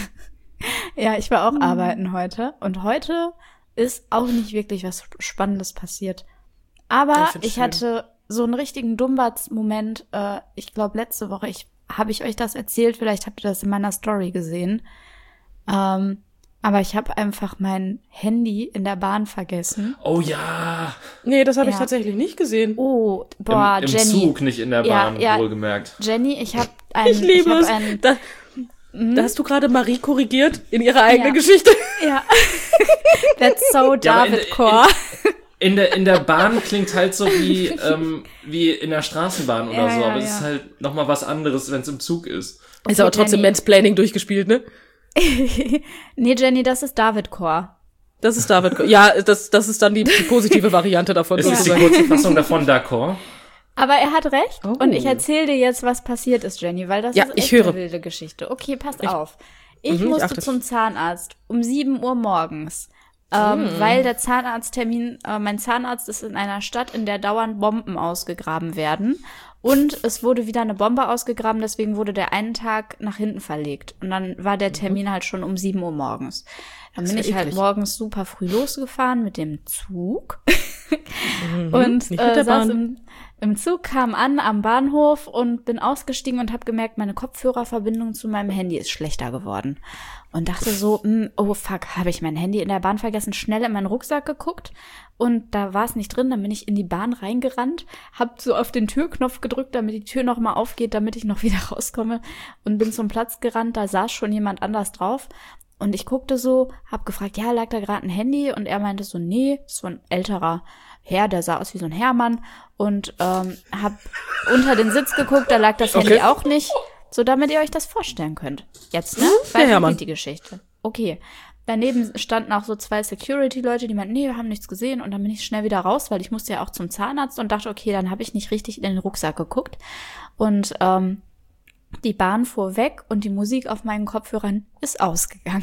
A: Ja, ich war auch arbeiten heute. Und heute ist auch nicht wirklich was Spannendes passiert. Aber
C: Ich
A: ich,
C: find's schön.
A: hatte so einen richtigen Dummbatz-Moment. Äh, ich glaube, letzte Woche, ich habe ich euch das erzählt, vielleicht habt ihr das in meiner Story gesehen. Ähm, aber ich habe einfach mein Handy in der Bahn vergessen.
B: Oh ja,
C: Nee, das habe ich
A: Ja.
C: tatsächlich nicht gesehen.
A: Oh, boah,
B: im, im
A: Jenny.
B: Zug, nicht in der
A: Ja,
B: Bahn,
A: ja.
B: wohlgemerkt.
A: Jenny, ich habe ein,
C: Ich liebe
A: hab
C: es.
A: ein,
C: Da, da hast du gerade Marie korrigiert in ihrer eigenen
A: Ja.
C: Geschichte.
A: ja, that's so
B: Ja, aber in-
A: David-Core.
B: In der, in der Bahn klingt halt so wie, ähm, wie in der Straßenbahn oder
A: Ja,
B: so,
A: ja,
B: aber es
A: ja.
B: ist halt nochmal was anderes, wenn es im Zug ist.
C: Ist aber trotzdem
A: Jenny.
C: Mansplaining durchgespielt, ne?
A: Nee, Jenny, das ist David-Core.
C: Das ist David. Ja, das, das ist dann die, die positive Variante davon.
B: Ist das die
C: sozusagen.
B: kurze Fassung davon, d'accord?
A: Aber er hat recht.
C: Oh.
A: Und ich erzähle dir jetzt, was passiert ist, Jenny, weil das
C: Ja,
A: ist
C: ich
A: echt
C: höre.
A: eine wilde Geschichte. Okay, passt auf. Ich
C: Mhm, ich
A: musste
C: achte.
A: zum Zahnarzt um sieben Uhr morgens. Ähm,
C: Mhm.
A: Weil der Zahnarzttermin, äh, mein Zahnarzt ist in einer Stadt, in der dauernd Bomben ausgegraben werden. Und es wurde wieder eine Bombe ausgegraben, deswegen wurde der einen Tag nach hinten verlegt. Und dann war der Termin halt schon um sieben Uhr morgens. Dann bin
C: Mhm. ist ja
A: ich halt
C: eklig.
A: morgens super früh losgefahren mit dem Zug.
C: Mhm,
A: Und
C: nicht mit
A: äh,
C: der
A: saß
C: Bahn.
A: im, im Zug, kam an am Bahnhof und bin ausgestiegen und habe gemerkt, meine Kopfhörerverbindung zu meinem Handy ist schlechter geworden. Und dachte so, mh, oh fuck, habe ich mein Handy in der Bahn vergessen, schnell in meinen Rucksack geguckt und da war es nicht drin. Dann bin ich in die Bahn reingerannt, hab so auf den Türknopf gedrückt, damit die Tür nochmal aufgeht, damit ich noch wieder rauskomme und bin zum Platz gerannt, da saß schon jemand anders drauf. Und ich guckte so, hab gefragt, ja, lag da gerade ein Handy? Und er meinte so, nee, so ein älterer Herr, der sah aus wie so ein Herrmann. Und ähm, hab unter den Sitz geguckt, da lag das Handy
C: Okay.
A: auch nicht. So, damit ihr euch das vorstellen könnt. Jetzt, ne?
C: der
A: Weiter
C: Herrmann.
A: geht die Geschichte. Okay. Daneben standen auch so zwei Security-Leute, die meinten, nee, wir haben nichts gesehen. Und dann bin ich schnell wieder raus, weil ich musste ja auch zum Zahnarzt und dachte, okay, dann habe ich nicht richtig in den Rucksack geguckt. Und ähm, die Bahn fuhr weg und die Musik auf meinen Kopfhörern ist ausgegangen.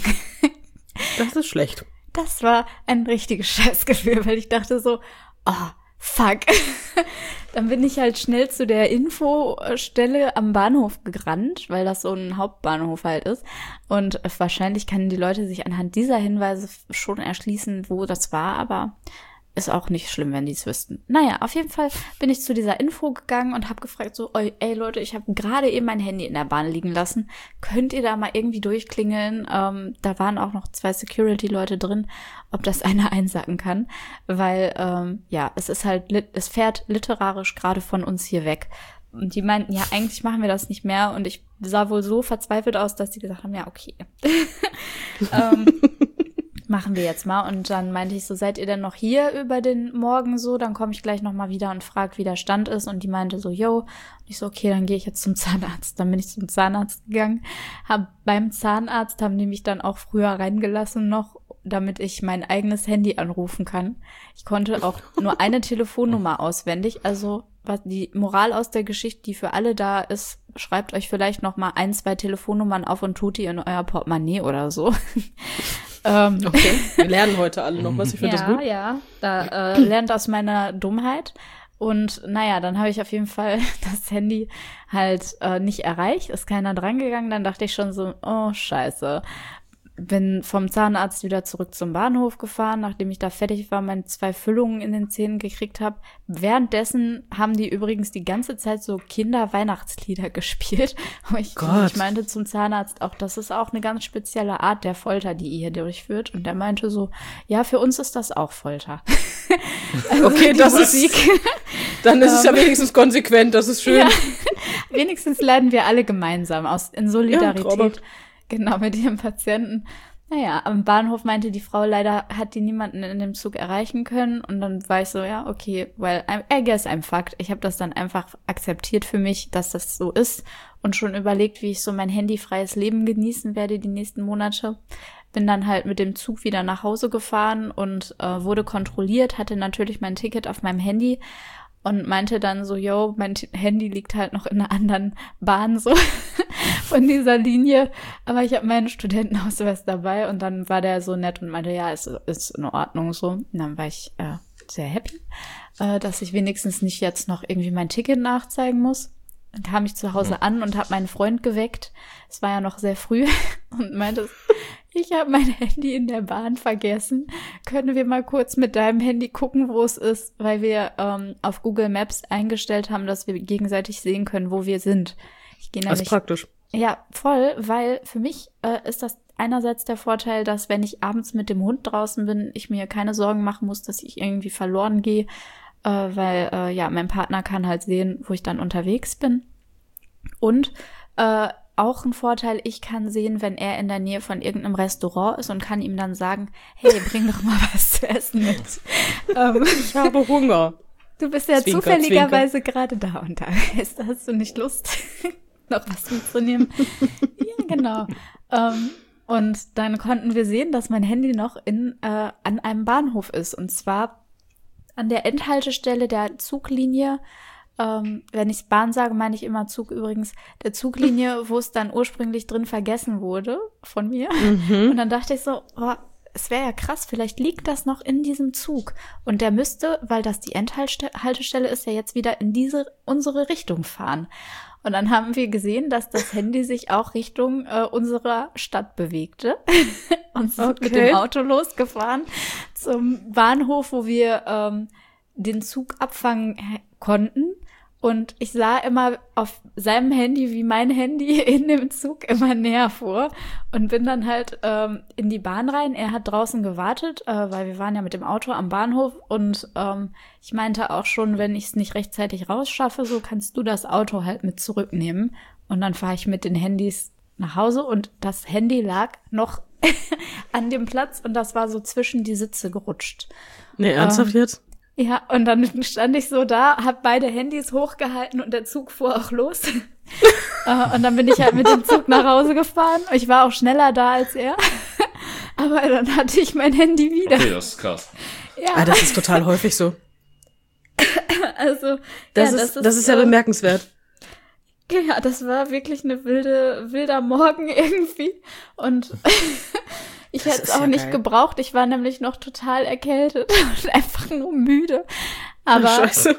C: Das ist schlecht.
A: Das war ein richtiges Scheißgefühl, weil ich dachte so, oh, fuck. Dann bin ich halt schnell zu der Infostelle am Bahnhof gerannt, weil das so ein Hauptbahnhof halt ist. Und wahrscheinlich können die Leute sich anhand dieser Hinweise schon erschließen, wo das war, aber ist auch nicht schlimm, wenn die es wüssten. Naja, auf jeden Fall bin ich zu dieser Info gegangen und habe gefragt so, ey, ey Leute, ich habe gerade eben mein Handy in der Bahn liegen lassen. Könnt ihr da mal irgendwie durchklingeln? Ähm, da waren auch noch zwei Security-Leute drin, ob das einer einsacken kann. Weil, ähm, ja, es ist halt, lit- es fährt literarisch gerade von uns hier weg. Und die meinten, ja, eigentlich machen wir das nicht mehr. Und ich sah wohl so verzweifelt aus, dass die gesagt haben, ja, okay. ähm, machen wir jetzt mal. Und dann meinte ich so, seid ihr denn noch hier über den Morgen so? Dann komme ich gleich nochmal wieder und frage, wie der Stand ist. Und die meinte so, yo. Und ich so, okay, dann gehe ich jetzt zum Zahnarzt. Dann bin ich zum Zahnarzt gegangen. Hab beim Zahnarzt haben die mich dann auch früher reingelassen noch, damit ich mein eigenes Handy anrufen kann. Ich konnte auch nur eine Telefonnummer auswendig. Also was die Moral aus der Geschichte, die für alle da ist, schreibt euch vielleicht noch mal ein, zwei Telefonnummern auf und tut die in euer Portemonnaie oder so. Ähm,
C: Okay, wir lernen heute alle noch was, ich finde
A: ja,
C: das gut.
A: ja, da äh, lernt aus meiner Dummheit. Und naja, dann habe ich auf jeden Fall das Handy halt äh, nicht erreicht, ist keiner drangegangen. Dann dachte ich schon so, oh scheiße. Bin vom Zahnarzt wieder zurück zum Bahnhof gefahren, nachdem ich da fertig war, meine zwei Füllungen in den Zähnen gekriegt habe. Währenddessen haben die übrigens die ganze Zeit so Kinder-Weihnachtslieder gespielt. Und ich,
C: Gott.
A: ich meinte zum Zahnarzt auch, das ist auch eine ganz spezielle Art der Folter, die ihr hier durchführt. Und der meinte so, ja, für uns ist das auch Folter. Also
C: Okay,
A: die
C: das
A: Musik.
C: ist, dann ist es ja wenigstens konsequent, das ist schön.
A: Ja, wenigstens leiden wir alle gemeinsam aus in Solidarität.
C: Ja, traumhaft.
A: Genau, mit ihrem Patienten. Naja, am Bahnhof meinte die Frau, leider hat die niemanden in dem Zug erreichen können. Und dann war ich so, ja, okay, well, I guess I'm fucked. Ich habe das dann einfach akzeptiert für mich, dass das so ist. Und schon überlegt, wie ich so mein handyfreies Leben genießen werde die nächsten Monate. Bin dann halt mit dem Zug wieder nach Hause gefahren und äh, wurde kontrolliert, hatte natürlich mein Ticket auf meinem Handy. Und meinte dann so, yo, mein T- Handy liegt halt noch in einer anderen Bahn so von dieser Linie. Aber ich habe meinen Studentenausweis dabei und dann war der so nett und meinte, ja, es ist in Ordnung so. Und dann war ich äh, sehr happy, äh, dass ich wenigstens nicht jetzt noch irgendwie mein Ticket nachzeigen muss. Dann kam ich zu Hause an und habe meinen Freund geweckt. Es war ja noch sehr früh und meinte, ich habe mein Handy in der Bahn vergessen. Können wir mal kurz mit deinem Handy gucken, wo es ist? Weil wir ähm, auf Google Maps eingestellt haben, dass wir gegenseitig sehen können, wo wir sind. Ich gehe
C: Das
A: nämlich,
C: ist praktisch.
A: ja, voll, weil für mich äh, ist das einerseits der Vorteil, dass wenn ich abends mit dem Hund draußen bin, ich mir keine Sorgen machen muss, dass ich irgendwie verloren gehe, äh, weil äh, ja, mein Partner kann halt sehen, wo ich dann unterwegs bin. Und äh, auch ein Vorteil, ich kann sehen, wenn er in der Nähe von irgendeinem Restaurant ist und kann ihm dann sagen, hey, bring doch mal was zu essen mit. ähm,
C: Ich habe Hunger.
A: du bist ja
C: Zwinker,
A: zufälligerweise gerade da und da. Ist, hast du nicht Lust, noch was mitzunehmen? Ja, genau. Ähm, und dann konnten wir sehen, dass mein Handy noch in äh, an einem Bahnhof ist. Und zwar an der Endhaltestelle der Zuglinie. Ähm, wenn ich Bahn sage, meine ich immer Zug übrigens, der Zuglinie, wo es dann ursprünglich drin vergessen wurde von mir.
C: Mhm.
A: Und dann dachte ich so, oh, es wäre ja krass, vielleicht liegt das noch in diesem Zug. Und der müsste, weil das die Endhaltestelle ist, ja jetzt wieder in diese unsere Richtung fahren. Und dann haben wir gesehen, dass das Handy sich auch Richtung äh, unserer Stadt bewegte. Und sind
C: Okay.
A: mit dem Auto losgefahren zum Bahnhof, wo wir ähm, den Zug abfangen h- konnten. Und ich sah immer auf seinem Handy, wie mein Handy in dem Zug immer näher fuhr und bin dann halt ähm, in die Bahn rein. Er hat draußen gewartet, äh, weil wir waren ja mit dem Auto am Bahnhof und ähm, ich meinte auch schon, wenn ich es nicht rechtzeitig rausschaffe, so kannst du das Auto halt mit zurücknehmen. Und dann fahre ich mit den Handys nach Hause und das Handy lag noch an dem Platz und das war so zwischen die Sitze gerutscht.
C: Nee, ernsthaft
A: Ähm,
C: jetzt?
A: Ja, und dann stand ich so da, hab beide Handys hochgehalten und der Zug fuhr auch los. Äh, und dann bin ich halt mit dem Zug nach Hause gefahren. Ich war auch schneller da als er. Aber dann hatte ich mein Handy wieder.
B: Okay, das ist krass.
A: Ja,
C: Ah, das ist total häufig so.
A: also
C: Das,
A: ja,
C: ist, das ist ja
A: äh,
C: bemerkenswert.
A: Ja, das war wirklich eine wilde, wilder Morgen irgendwie. Und ich
C: Das
A: hätte es
C: ist
A: auch
C: ja
A: nicht
C: geil.
A: gebraucht. Ich war nämlich noch total erkältet und einfach nur müde. Aber
C: Scheiße.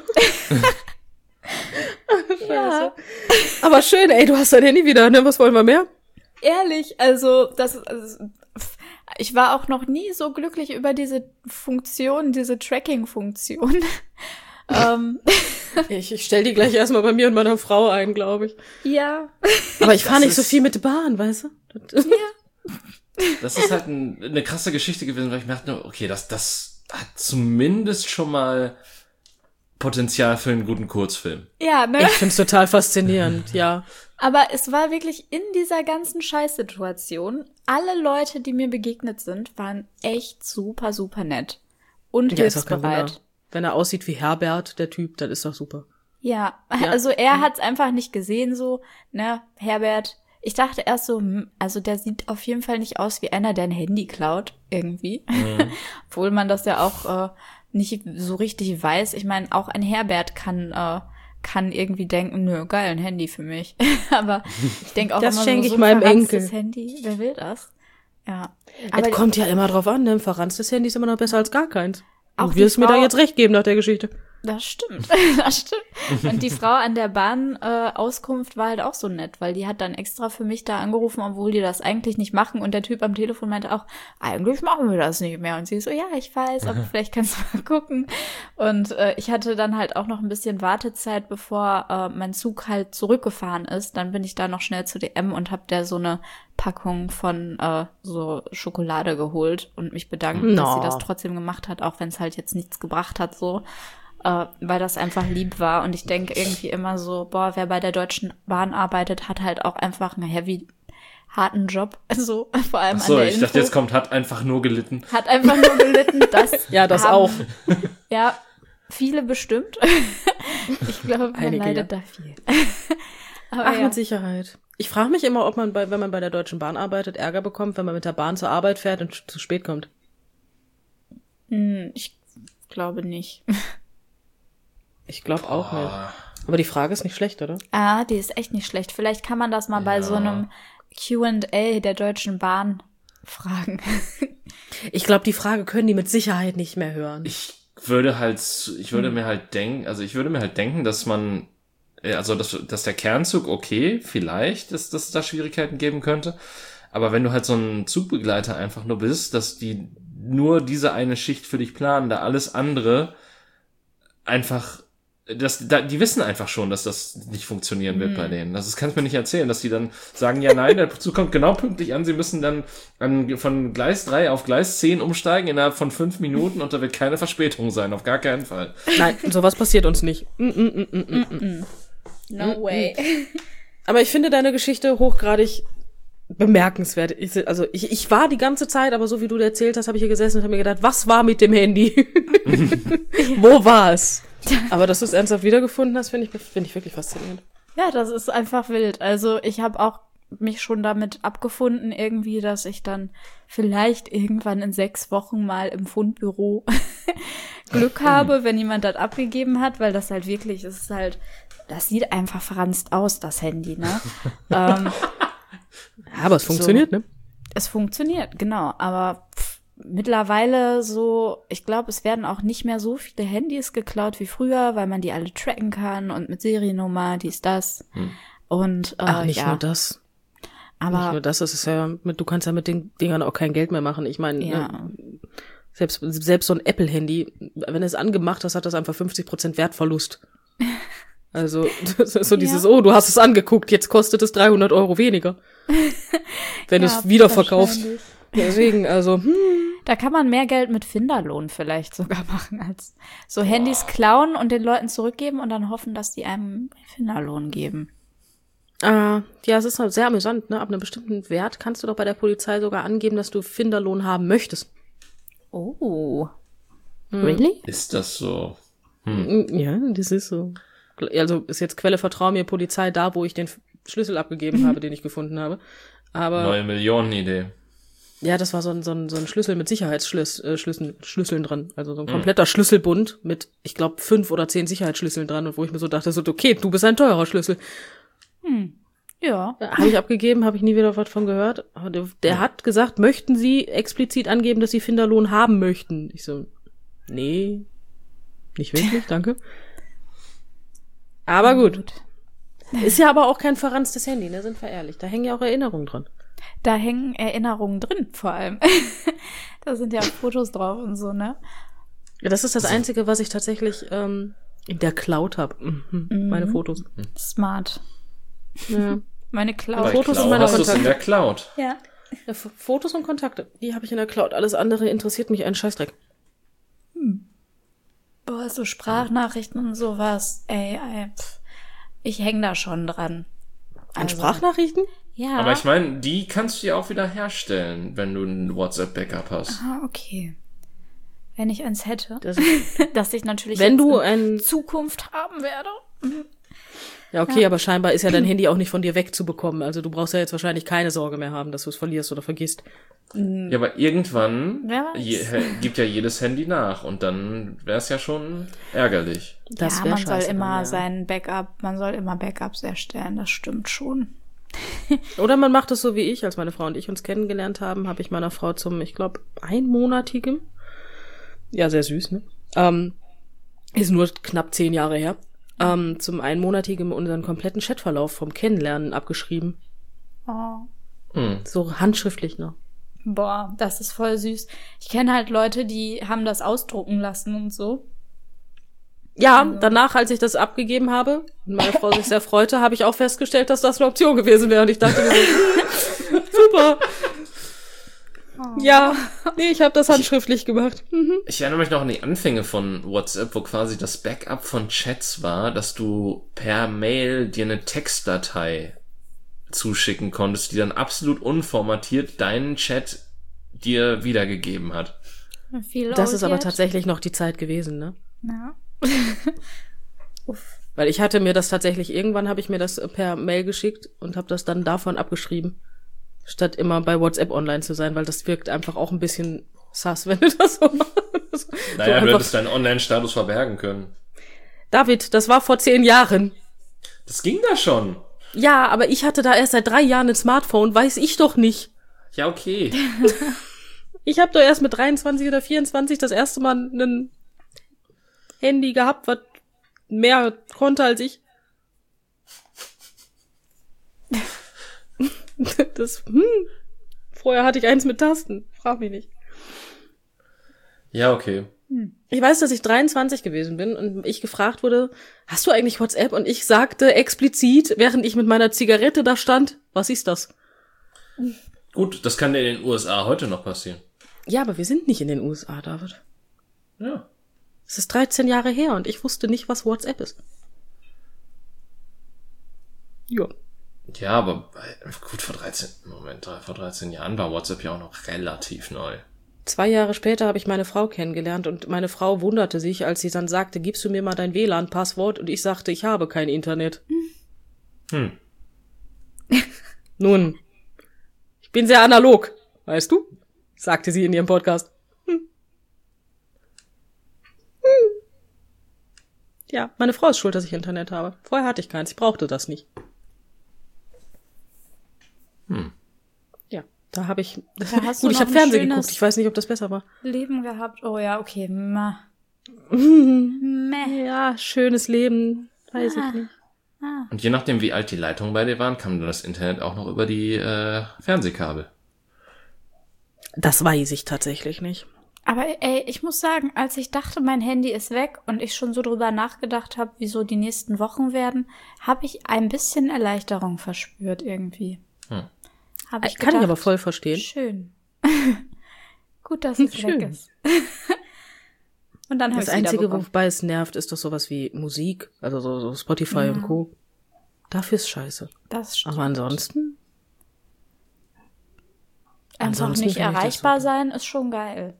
A: ja,
C: Aber schön, ey, du hast dein Handy wieder, ne? Was wollen wir mehr?
A: ehrlich, also das also, ich war auch noch nie so glücklich über diese Funktion, diese Tracking-Funktion. ähm,
C: Ich, ich stell die gleich erstmal bei mir und meiner Frau ein, glaube ich.
A: ja.
C: Aber ich fahre
B: Das
C: nicht so
B: ist-
C: viel mit der Bahn, weißt du? Das-
B: Das ist halt ein, eine krasse Geschichte gewesen, weil ich mir dachte, okay, das, das hat zumindest schon mal Potenzial für einen guten Kurzfilm.
A: Ja, ne?
C: Ich find's total faszinierend, ja.
A: Aber es war wirklich in dieser ganzen Scheißsituation, alle Leute, die mir begegnet sind, waren echt super, super nett. Und
C: Ja, ist auch kein Wunder.
A: hilfsbereit.
C: Wenn er aussieht wie Herbert, der Typ, dann ist doch super.
A: Ja,
C: Ja.
A: also er hat's einfach nicht gesehen so, ne, Herbert. Ich dachte erst so, hm, also der sieht auf jeden Fall nicht aus wie einer, der ein Handy klaut, irgendwie.
B: Mhm.
A: Obwohl man das ja auch äh, nicht so richtig weiß. Ich meine, auch ein Herbert kann äh, kann irgendwie denken, nö, geil, ein Handy für mich. Aber ich denke auch
C: Das
A: immer
C: schenke
A: so,
C: ich
A: so ein
C: meinem
A: verratztes
C: Enkel.
A: Handy, wer will das? Ja.
C: Es kommt ja immer drauf an, ne? Ein verranztes Handy ist immer noch besser als gar keins.
A: Auch
C: Du
A: die
C: wirst mir da
A: Frau-
C: jetzt recht geben nach der Geschichte.
A: Das stimmt, das stimmt. Und die Frau an der Bahn-Auskunft war halt auch so nett, weil die hat dann extra für mich da angerufen, obwohl die das eigentlich nicht machen. Und der Typ am Telefon meinte auch, eigentlich machen wir das nicht mehr. Und sie so, ja, ich weiß, aber vielleicht kannst du mal gucken. Und äh, ich hatte dann halt auch noch ein bisschen Wartezeit, bevor äh, mein Zug halt zurückgefahren ist. Dann bin ich da noch schnell zu D M und hab der so eine Packung von äh, so Schokolade geholt und mich bedankt,
C: No.
A: dass sie das trotzdem gemacht hat, auch wenn es halt jetzt nichts gebracht hat, so. Äh, weil das einfach lieb war. Und ich denke irgendwie immer so, boah, wer bei der Deutschen Bahn arbeitet, hat halt auch einfach einen heavy, harten Job. Also vor allem
B: Achso,
A: an der
B: ich
A: Info.
B: dachte, jetzt kommt, hat einfach nur gelitten.
A: Hat einfach nur gelitten, dass
C: Ja, das
A: haben,
C: auch.
A: Ja, viele bestimmt. Ich glaube, man
C: Einige,
A: leidet
C: ja.
A: da viel. Aber
C: Ach,
A: ja.
C: mit Sicherheit. Ich frage mich immer, ob man, bei, wenn man bei der Deutschen Bahn arbeitet, Ärger bekommt, wenn man mit der Bahn zur Arbeit fährt und zu spät kommt.
A: Hm, ich glaube nicht.
C: Ich glaube auch nicht. Aber die Frage ist nicht schlecht, oder?
A: Ah, die ist echt nicht schlecht. Vielleicht kann man das mal bei
B: Ja.
A: so einem Q and A der Deutschen Bahn fragen.
C: Ich glaube, die Frage können die mit Sicherheit nicht mehr hören.
B: Ich würde halt, ich würde mir halt denken, also ich würde mir halt denken, dass man, äh, also dass, dass der Kernzug, okay, vielleicht, dass, dass es da Schwierigkeiten geben könnte. Aber wenn du halt so ein Zugbegleiter einfach nur bist, dass die nur diese eine Schicht für dich planen, da alles andere einfach, das, da, die wissen einfach schon, dass das nicht funktionieren wird bei denen. Das, das kannst du mir nicht erzählen, dass die dann sagen, ja nein, der Zug kommt genau pünktlich an, sie müssen dann an, von Gleis drei auf Gleis zehn umsteigen innerhalb von fünf Minuten und da wird keine Verspätung sein, auf gar keinen Fall.
C: Nein, sowas passiert uns nicht. Mm, mm, mm, mm, mm, mm.
A: No way.
C: Aber ich finde deine Geschichte hochgradig bemerkenswert. Ich, also ich, ich war die ganze Zeit, aber so wie du dir erzählt hast, habe ich hier gesessen und habe mir gedacht, was war mit dem Handy? Wo war es? Aber dass du es ernsthaft wiedergefunden hast, finde ich, finde ich wirklich faszinierend.
A: Ja, das ist einfach wild. Also ich habe auch mich schon damit abgefunden irgendwie, dass ich dann vielleicht irgendwann in sechs Wochen mal im Fundbüro Glück habe, wenn jemand das abgegeben hat, weil das halt wirklich, es ist halt, das sieht einfach verranzt aus, das Handy, ne? ähm,
C: Ja, aber es funktioniert, ne?
A: Es funktioniert, genau. Aber pff, mittlerweile so, ich glaube, es werden auch nicht mehr so viele Handys geklaut wie früher, weil man die alle tracken kann und mit Seriennummer, dies, das. Hm. Und äh,
C: Ach, nicht
A: ja.
C: nur das.
A: Aber
C: Nicht nur das, das ist ja, mit, du kannst ja mit den Dingern auch kein Geld mehr machen. Ich meine,
A: ja.
C: ne, selbst, selbst so ein Apple-Handy, wenn du es angemacht hast, hat das einfach fünfzig Prozent Wertverlust. Also, das ist so dieses,
A: Ja.
C: oh, du hast es angeguckt, jetzt kostet es dreihundert Euro weniger. Wenn
A: Ja,
C: du es wieder verkaufst.
A: wahrscheinlich.
C: Deswegen, also, hm.
A: Da kann man mehr Geld mit Finderlohn vielleicht sogar machen, als so Handys klauen und den Leuten zurückgeben und dann hoffen, dass die einem Finderlohn geben.
C: Äh, ja, es ist halt sehr amüsant, ne? Ab einem bestimmten Wert kannst du doch bei der Polizei sogar angeben, dass du Finderlohn haben möchtest.
A: Oh. Really?
B: Ist das so?
C: Ja, das ist so. Also ist jetzt Quelle Vertrau mir Polizei da, wo ich den Schlüssel abgegeben habe, den ich gefunden habe. Aber
B: Neue Millionenidee.
C: ja, das war so ein, so ein, so ein Schlüssel mit Sicherheitsschlüsseln äh, Schlüsseln, Schlüsseln dran. Also so ein kompletter Schlüsselbund mit, ich glaube, fünf oder zehn Sicherheitsschlüsseln dran. Und wo ich mir so dachte, so, okay, du bist ein teurer Schlüssel.
A: Ja.
C: Habe ich abgegeben, habe ich nie wieder was von gehört. Aber der, der hat gesagt, möchten Sie explizit angeben, dass Sie Finderlohn haben möchten? Ich so, nee, nicht wirklich, danke. Aber gut. Ist ja aber auch kein verranztes Handy, ne, sind wir ehrlich. Da hängen ja auch Erinnerungen dran.
A: Da hängen Erinnerungen drin, vor allem. Da sind ja auch Fotos drauf und so, ne?
C: Ja, das ist das Einzige, was ich tatsächlich ähm, in der Cloud habe. Mhm. Mhm. Meine Fotos.
A: Smart.
C: Ja.
A: Meine
B: Bei
A: Cloud.
C: Fotos
B: Cloud
C: und meine
B: hast du es in
C: Kontakte.
B: der Cloud.
A: Ja.
C: Ja, F- Fotos und Kontakte, die habe ich in der Cloud. Alles andere interessiert mich einen Scheißdreck.
A: Boah, so Sprachnachrichten und sowas. Ey, ey pff. Ich häng da schon dran.
C: An
A: Also,
C: Sprachnachrichten?
A: Ja.
B: Aber ich meine, die kannst du ja auch wieder herstellen, wenn du ein WhatsApp-Backup hast.
A: Ah, okay. Wenn ich eins hätte,
C: Das
A: dass ich natürlich
C: wenn
A: jetzt
C: du
A: in
C: ein...
A: Zukunft haben werde.
C: Ja, okay, aber scheinbar ist ja dein Handy auch nicht von dir wegzubekommen. Also du brauchst ja jetzt wahrscheinlich keine Sorge mehr haben, dass du es verlierst oder vergisst.
B: Ja, aber irgendwann
A: Wer weiß.
B: je, he, gibt ja jedes Handy nach und dann wäre es ja schon ärgerlich.
C: Das
A: ja,
C: wär
A: man soll
C: scheiße
A: immer
C: dann, ja.
A: sein Backup, man soll immer Backups erstellen, das stimmt schon.
C: Oder man macht es so wie ich, als meine Frau und ich uns kennengelernt haben, habe ich meiner Frau zum, ich glaube, einmonatigem, ja, sehr süß, ne? Ähm, ist nur knapp zehn Jahre her, ähm, zum einmonatigem unseren kompletten Chatverlauf vom Kennenlernen abgeschrieben.
A: Oh.
B: Hm.
C: So handschriftlich noch.
A: Boah, das ist voll süß. Ich kenne halt Leute, die haben das ausdrucken lassen und so.
C: Ja, danach, als ich das abgegeben habe und meine Frau sich sehr freute, habe ich auch festgestellt, dass das eine Option gewesen wäre. Und ich dachte mir so, super. Oh. Ja, nee, ich habe das handschriftlich gemacht. Mhm.
B: Ich erinnere mich noch an die Anfänge von WhatsApp, wo quasi das Backup von Chats war, dass du per Mail dir eine Textdatei zuschicken konntest, die dann absolut unformatiert deinen Chat dir wiedergegeben hat.
A: Viel
C: Das ist aber
A: yet.
C: tatsächlich noch die Zeit gewesen, ne?
A: Ja. Uff.
C: Weil ich hatte mir das tatsächlich, irgendwann habe ich mir das per Mail geschickt und habe das dann davon abgeschrieben, statt immer bei WhatsApp online zu sein, weil das wirkt einfach auch ein bisschen sass, wenn du das so machst.
B: Naja,
C: so
B: du hättest deinen Online-Status verbergen können.
C: David, das war vor zehn Jahren.
B: Das ging da schon.
C: Ja, aber ich hatte da erst seit drei Jahren ein Smartphone, weiß ich doch nicht.
B: Ja, okay.
C: Ich habe doch erst mit dreiundzwanzig oder vierundzwanzig das erste Mal ein Handy gehabt, was mehr konnte als ich. Das, hm. Vorher hatte ich eins mit Tasten. Frag mich nicht.
B: Ja, okay.
C: Ich weiß, dass ich dreiundzwanzig gewesen bin und ich gefragt wurde, hast du eigentlich WhatsApp? Und ich sagte explizit, während ich mit meiner Zigarette da stand, was ist das?
B: Gut, das kann dir in den U S A heute noch passieren.
C: Ja, aber wir sind nicht in den U S A, David.
B: Ja.
C: Es ist dreizehn Jahre her und ich wusste nicht, was WhatsApp ist. Ja.
B: Ja, aber gut, vor dreizehn, Moment, vor dreizehn Jahren war WhatsApp ja auch noch relativ neu.
C: Zwei Jahre später habe ich meine Frau kennengelernt und meine Frau wunderte sich, als sie dann sagte, gibst du mir mal dein W L A N-Passwort? Und ich sagte, ich habe kein Internet.
B: Hm.
C: Nun, ich bin sehr analog, weißt du? Sagte sie in ihrem Podcast. Hm. Hm. Ja, meine Frau ist schuld, dass ich Internet habe. Vorher hatte ich keins, ich brauchte das nicht.
B: Hm.
C: Ja, da habe ich...
A: Da hast
C: Gut,
A: du
C: ich
A: noch
C: habe
A: ein
C: Fernsehen
A: schönes
C: geguckt, ich weiß nicht, ob das besser war.
A: Leben gehabt. Oh ja, okay. Ma. Meh.
C: Ja, schönes Leben, weiß
A: Ah.
C: ich nicht.
B: Und je nachdem, wie alt die Leitungen bei dir waren, kam dann das Internet auch noch über die äh, Fernsehkabel.
C: Das weiß ich tatsächlich nicht.
A: Aber ey, ich muss sagen, als ich dachte, mein Handy ist weg und ich schon so drüber nachgedacht habe, wieso die nächsten Wochen werden, habe ich ein bisschen Erleichterung verspürt irgendwie.
B: Hm.
A: Hab ich
C: Kann ich
A: gedacht,
C: aber voll verstehen.
A: Schön. Gut, dass es
C: Schön.
A: weg ist. Und dann habe ich
C: Das
A: es wieder
C: Einzige,
A: bekommen.
C: wobei es nervt, ist doch sowas wie Musik, also so, so Spotify
A: Ja.
C: und Co. Dafür ist scheiße.
A: Das stimmt.
C: Aber ansonsten,
A: Einfach
C: ansonsten
A: nicht
C: finde ich das
A: erreichbar
C: super.
A: sein, ist schon geil.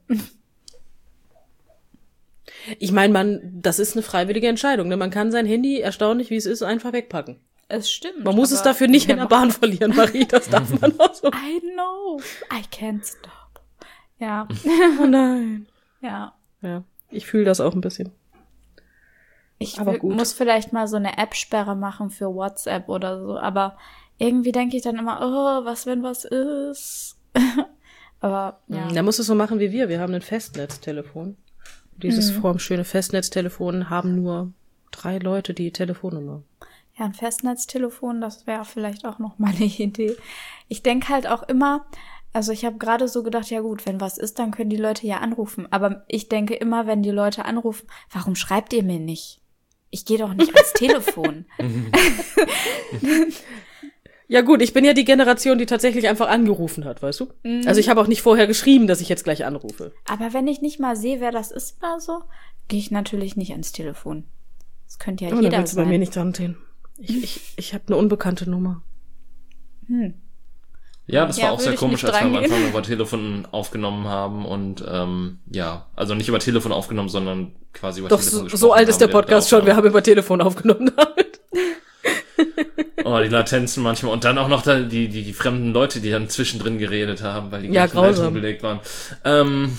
C: ich meine, man, das ist eine freiwillige Entscheidung. Ne? Man kann sein Handy, erstaunlich wie es ist, einfach wegpacken.
A: Es stimmt.
C: Man muss es
A: aber
C: dafür nicht in
A: wer
C: der Bahn verlieren, Marie, das darf man auch so.
A: I know. I can't stop. Ja.
C: Oh nein.
A: Ja.
C: Ja, ich fühle das auch ein bisschen.
A: Ich
C: Aber
A: will,
C: gut.
A: muss vielleicht mal so eine App-Sperre machen für WhatsApp oder so. Aber irgendwie denke ich dann immer, oh, was, wenn was ist? Aber ja.
C: Da musst du es so machen wie wir. Wir haben ein Festnetztelefon. Dieses
A: Mhm.
C: formschöne Festnetztelefon haben nur drei Leute die Telefonnummer.
A: Ja, ein Festnetztelefon, das wäre vielleicht auch noch mal eine Idee. Ich denke halt auch immer, also ich habe gerade so gedacht, ja gut, wenn was ist, dann können die Leute ja anrufen. Aber ich denke immer, wenn die Leute anrufen, warum schreibt ihr mir nicht? Ich gehe doch nicht ans Telefon.
C: Ja gut, ich bin ja die Generation, die tatsächlich einfach angerufen hat, weißt du?
A: Mhm.
C: Also ich habe auch nicht vorher geschrieben, dass ich jetzt gleich anrufe.
A: Aber wenn ich nicht mal sehe, wer das ist oder so, gehe ich natürlich nicht ans Telefon. Das könnte ja
C: Aber da
A: jeder
C: willst du bei
A: sein.
C: mir nicht dran sehen. Ich, ich, ich habe eine unbekannte Nummer.
A: Hm.
B: Ja, das
A: Ja,
B: war auch
A: würde
B: sehr
A: ich
B: komisch,
A: nicht
B: als wir am
A: drangehen.
B: Anfang über Telefon aufgenommen haben und ähm, ja, also nicht über Telefon aufgenommen, sondern quasi über
C: Doch,
B: Telefon
C: so,
B: gesprochen
C: so alt ist der
B: haben während
C: Podcast schon. Wir
B: Aufnahme.
C: haben über Telefon aufgenommen damit.
B: Oh, die Latenzen manchmal. Und dann auch noch da die, die, die fremden Leute, die dann zwischendrin geredet haben, weil die
C: Ja,
B: ganzen Leitungen
C: grausam.
B: belegt waren. Ähm,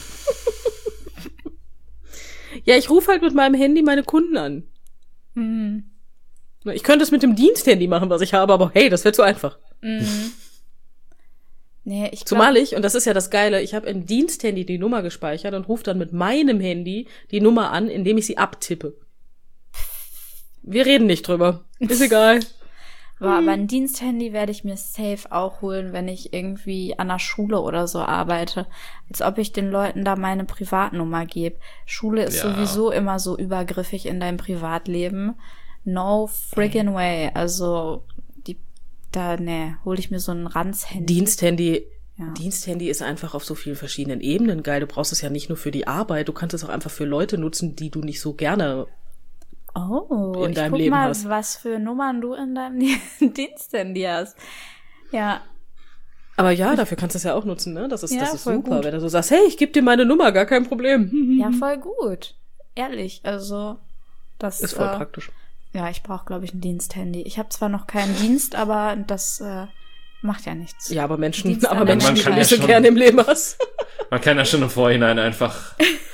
C: Ja, ich rufe halt mit meinem Handy meine Kunden an.
A: Hm.
C: Ich könnte es mit dem Diensthandy machen, was ich habe, aber hey, das wäre zu einfach.
A: Mhm. Nee, ich glaub,
C: Zumal ich, und das ist ja das Geile, ich habe im Diensthandy die Nummer gespeichert und rufe dann mit meinem Handy die Nummer an, indem ich sie abtippe. Wir reden nicht drüber. Ist egal.
A: Boah, aber ein Diensthandy werde ich mir safe auch holen, wenn ich irgendwie an der Schule oder so arbeite. Als ob ich den Leuten da meine Privatnummer gebe. Schule ist
B: Ja.
A: sowieso immer so übergriffig in deinem Privatleben. No friggin' way. Also, die, da, ne, hole ich mir so ein Ranz-Handy.
C: Diensthandy,
A: Ja.
C: Diensthandy ist einfach auf so vielen verschiedenen Ebenen geil. Du brauchst es ja nicht nur für die Arbeit, du kannst es auch einfach für Leute nutzen, die du nicht so gerne
A: Oh,
C: in
A: ich
C: deinem
A: guck
C: Leben
A: mal,
C: hast.
A: was für Nummern du in deinem Diensthandy hast. Ja,
C: Aber ja, dafür kannst du es ja auch nutzen, ne? Das ist,
A: Ja,
C: das ist
A: voll
C: super.
A: gut.
C: Wenn du so sagst, hey, ich gebe dir meine Nummer, gar kein Problem.
A: ja, voll gut. Ehrlich, also, das
C: Ist voll
A: äh,
C: praktisch.
A: Ja, ich brauche, glaube ich, ein Diensthandy. Ich habe zwar noch keinen Dienst, aber das äh, macht ja nichts.
C: Ja, aber Menschen,
A: Dienst
C: aber
A: an
C: Menschen,
B: man
C: die
B: kann
C: du
B: ja
C: nicht so
B: schon-
C: gerne im Leben hast.
B: Man kann ja schon im Vorhinein einfach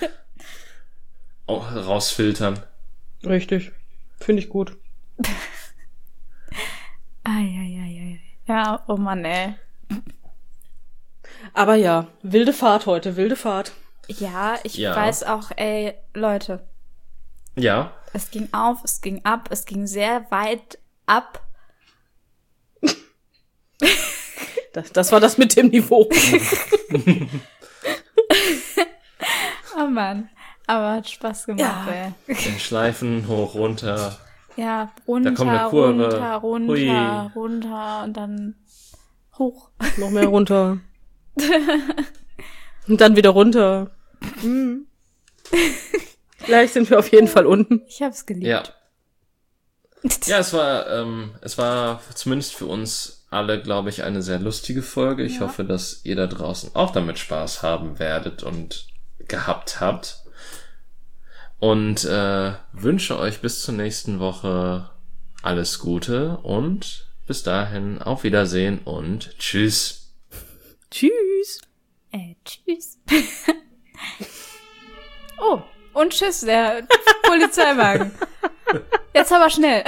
B: auch rausfiltern.
C: Richtig. Finde ich gut.
A: Eieieiei. Ja, oh Mann, ey.
C: Aber ja, wilde Fahrt heute, wilde Fahrt.
A: Ja, ich
B: Ja.
A: weiß auch, ey, Leute,
B: Ja.
A: es ging auf, es ging ab, es ging sehr weit ab.
C: Das, das war das mit dem Niveau.
A: Oh Mann, aber hat Spaß gemacht,
C: Ja.
A: ey.
B: In Schleifen, hoch, runter.
A: Ja, runter,
B: kommt eine Kurve.
A: runter, runter,
B: Hui.
A: runter und dann hoch.
C: Noch mehr runter. Und dann wieder runter. Hm. Gleich sind wir auf jeden Fall unten.
A: Ich hab's geliebt.
B: Ja. Ja, es war, ähm, es war zumindest für uns alle, glaube ich, eine sehr lustige Folge. Ich
A: Ja.
B: hoffe, dass ihr da draußen auch damit Spaß haben werdet und gehabt habt. Und äh, wünsche euch bis zur nächsten Woche alles Gute und bis dahin auf Wiedersehen und tschüss.
C: Tschüss.
A: Äh, tschüss. Oh, und tschüss, der Polizeiwagen. Jetzt aber schnell.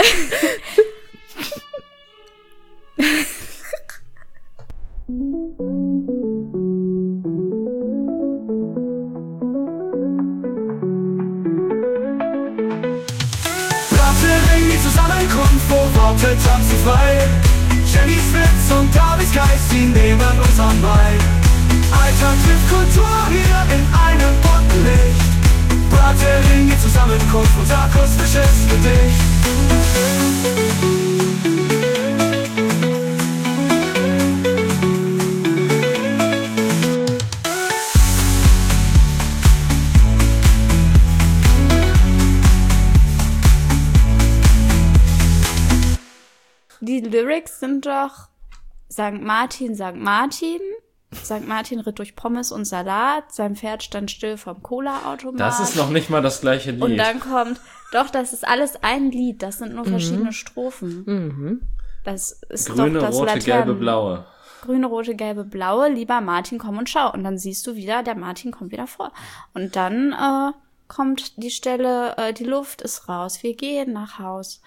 D: Brattering, die Zusammenkunft, wo Worte tanzen frei. Jennys Witz und Davids Geist, die nehmen uns an bei. Alltag trifft Kultur hier in einem bunten Licht. Brattering, die Zusammenkunft, unser akustisches Gedicht.
A: Die Lyrics sind doch Sankt Martin, Sankt Martin. Sankt Martin ritt durch Pommes und Salat. Sein Pferd stand still vom Cola-Automat.
B: Das ist noch nicht mal das gleiche Lied.
A: Und dann kommt, doch, das ist alles ein Lied. Das sind nur verschiedene Strophen.
C: Mhm.
A: Das ist
B: Grüne,
A: doch das
B: rote,
A: Laternen.
B: gelbe, blaue.
A: Grüne, rote, gelbe, blaue. Lieber Martin, komm und schau. Und dann siehst du wieder, der Martin kommt wieder vor. Und dann äh, kommt die Stelle, äh, die Luft ist raus. Wir gehen nach Haus.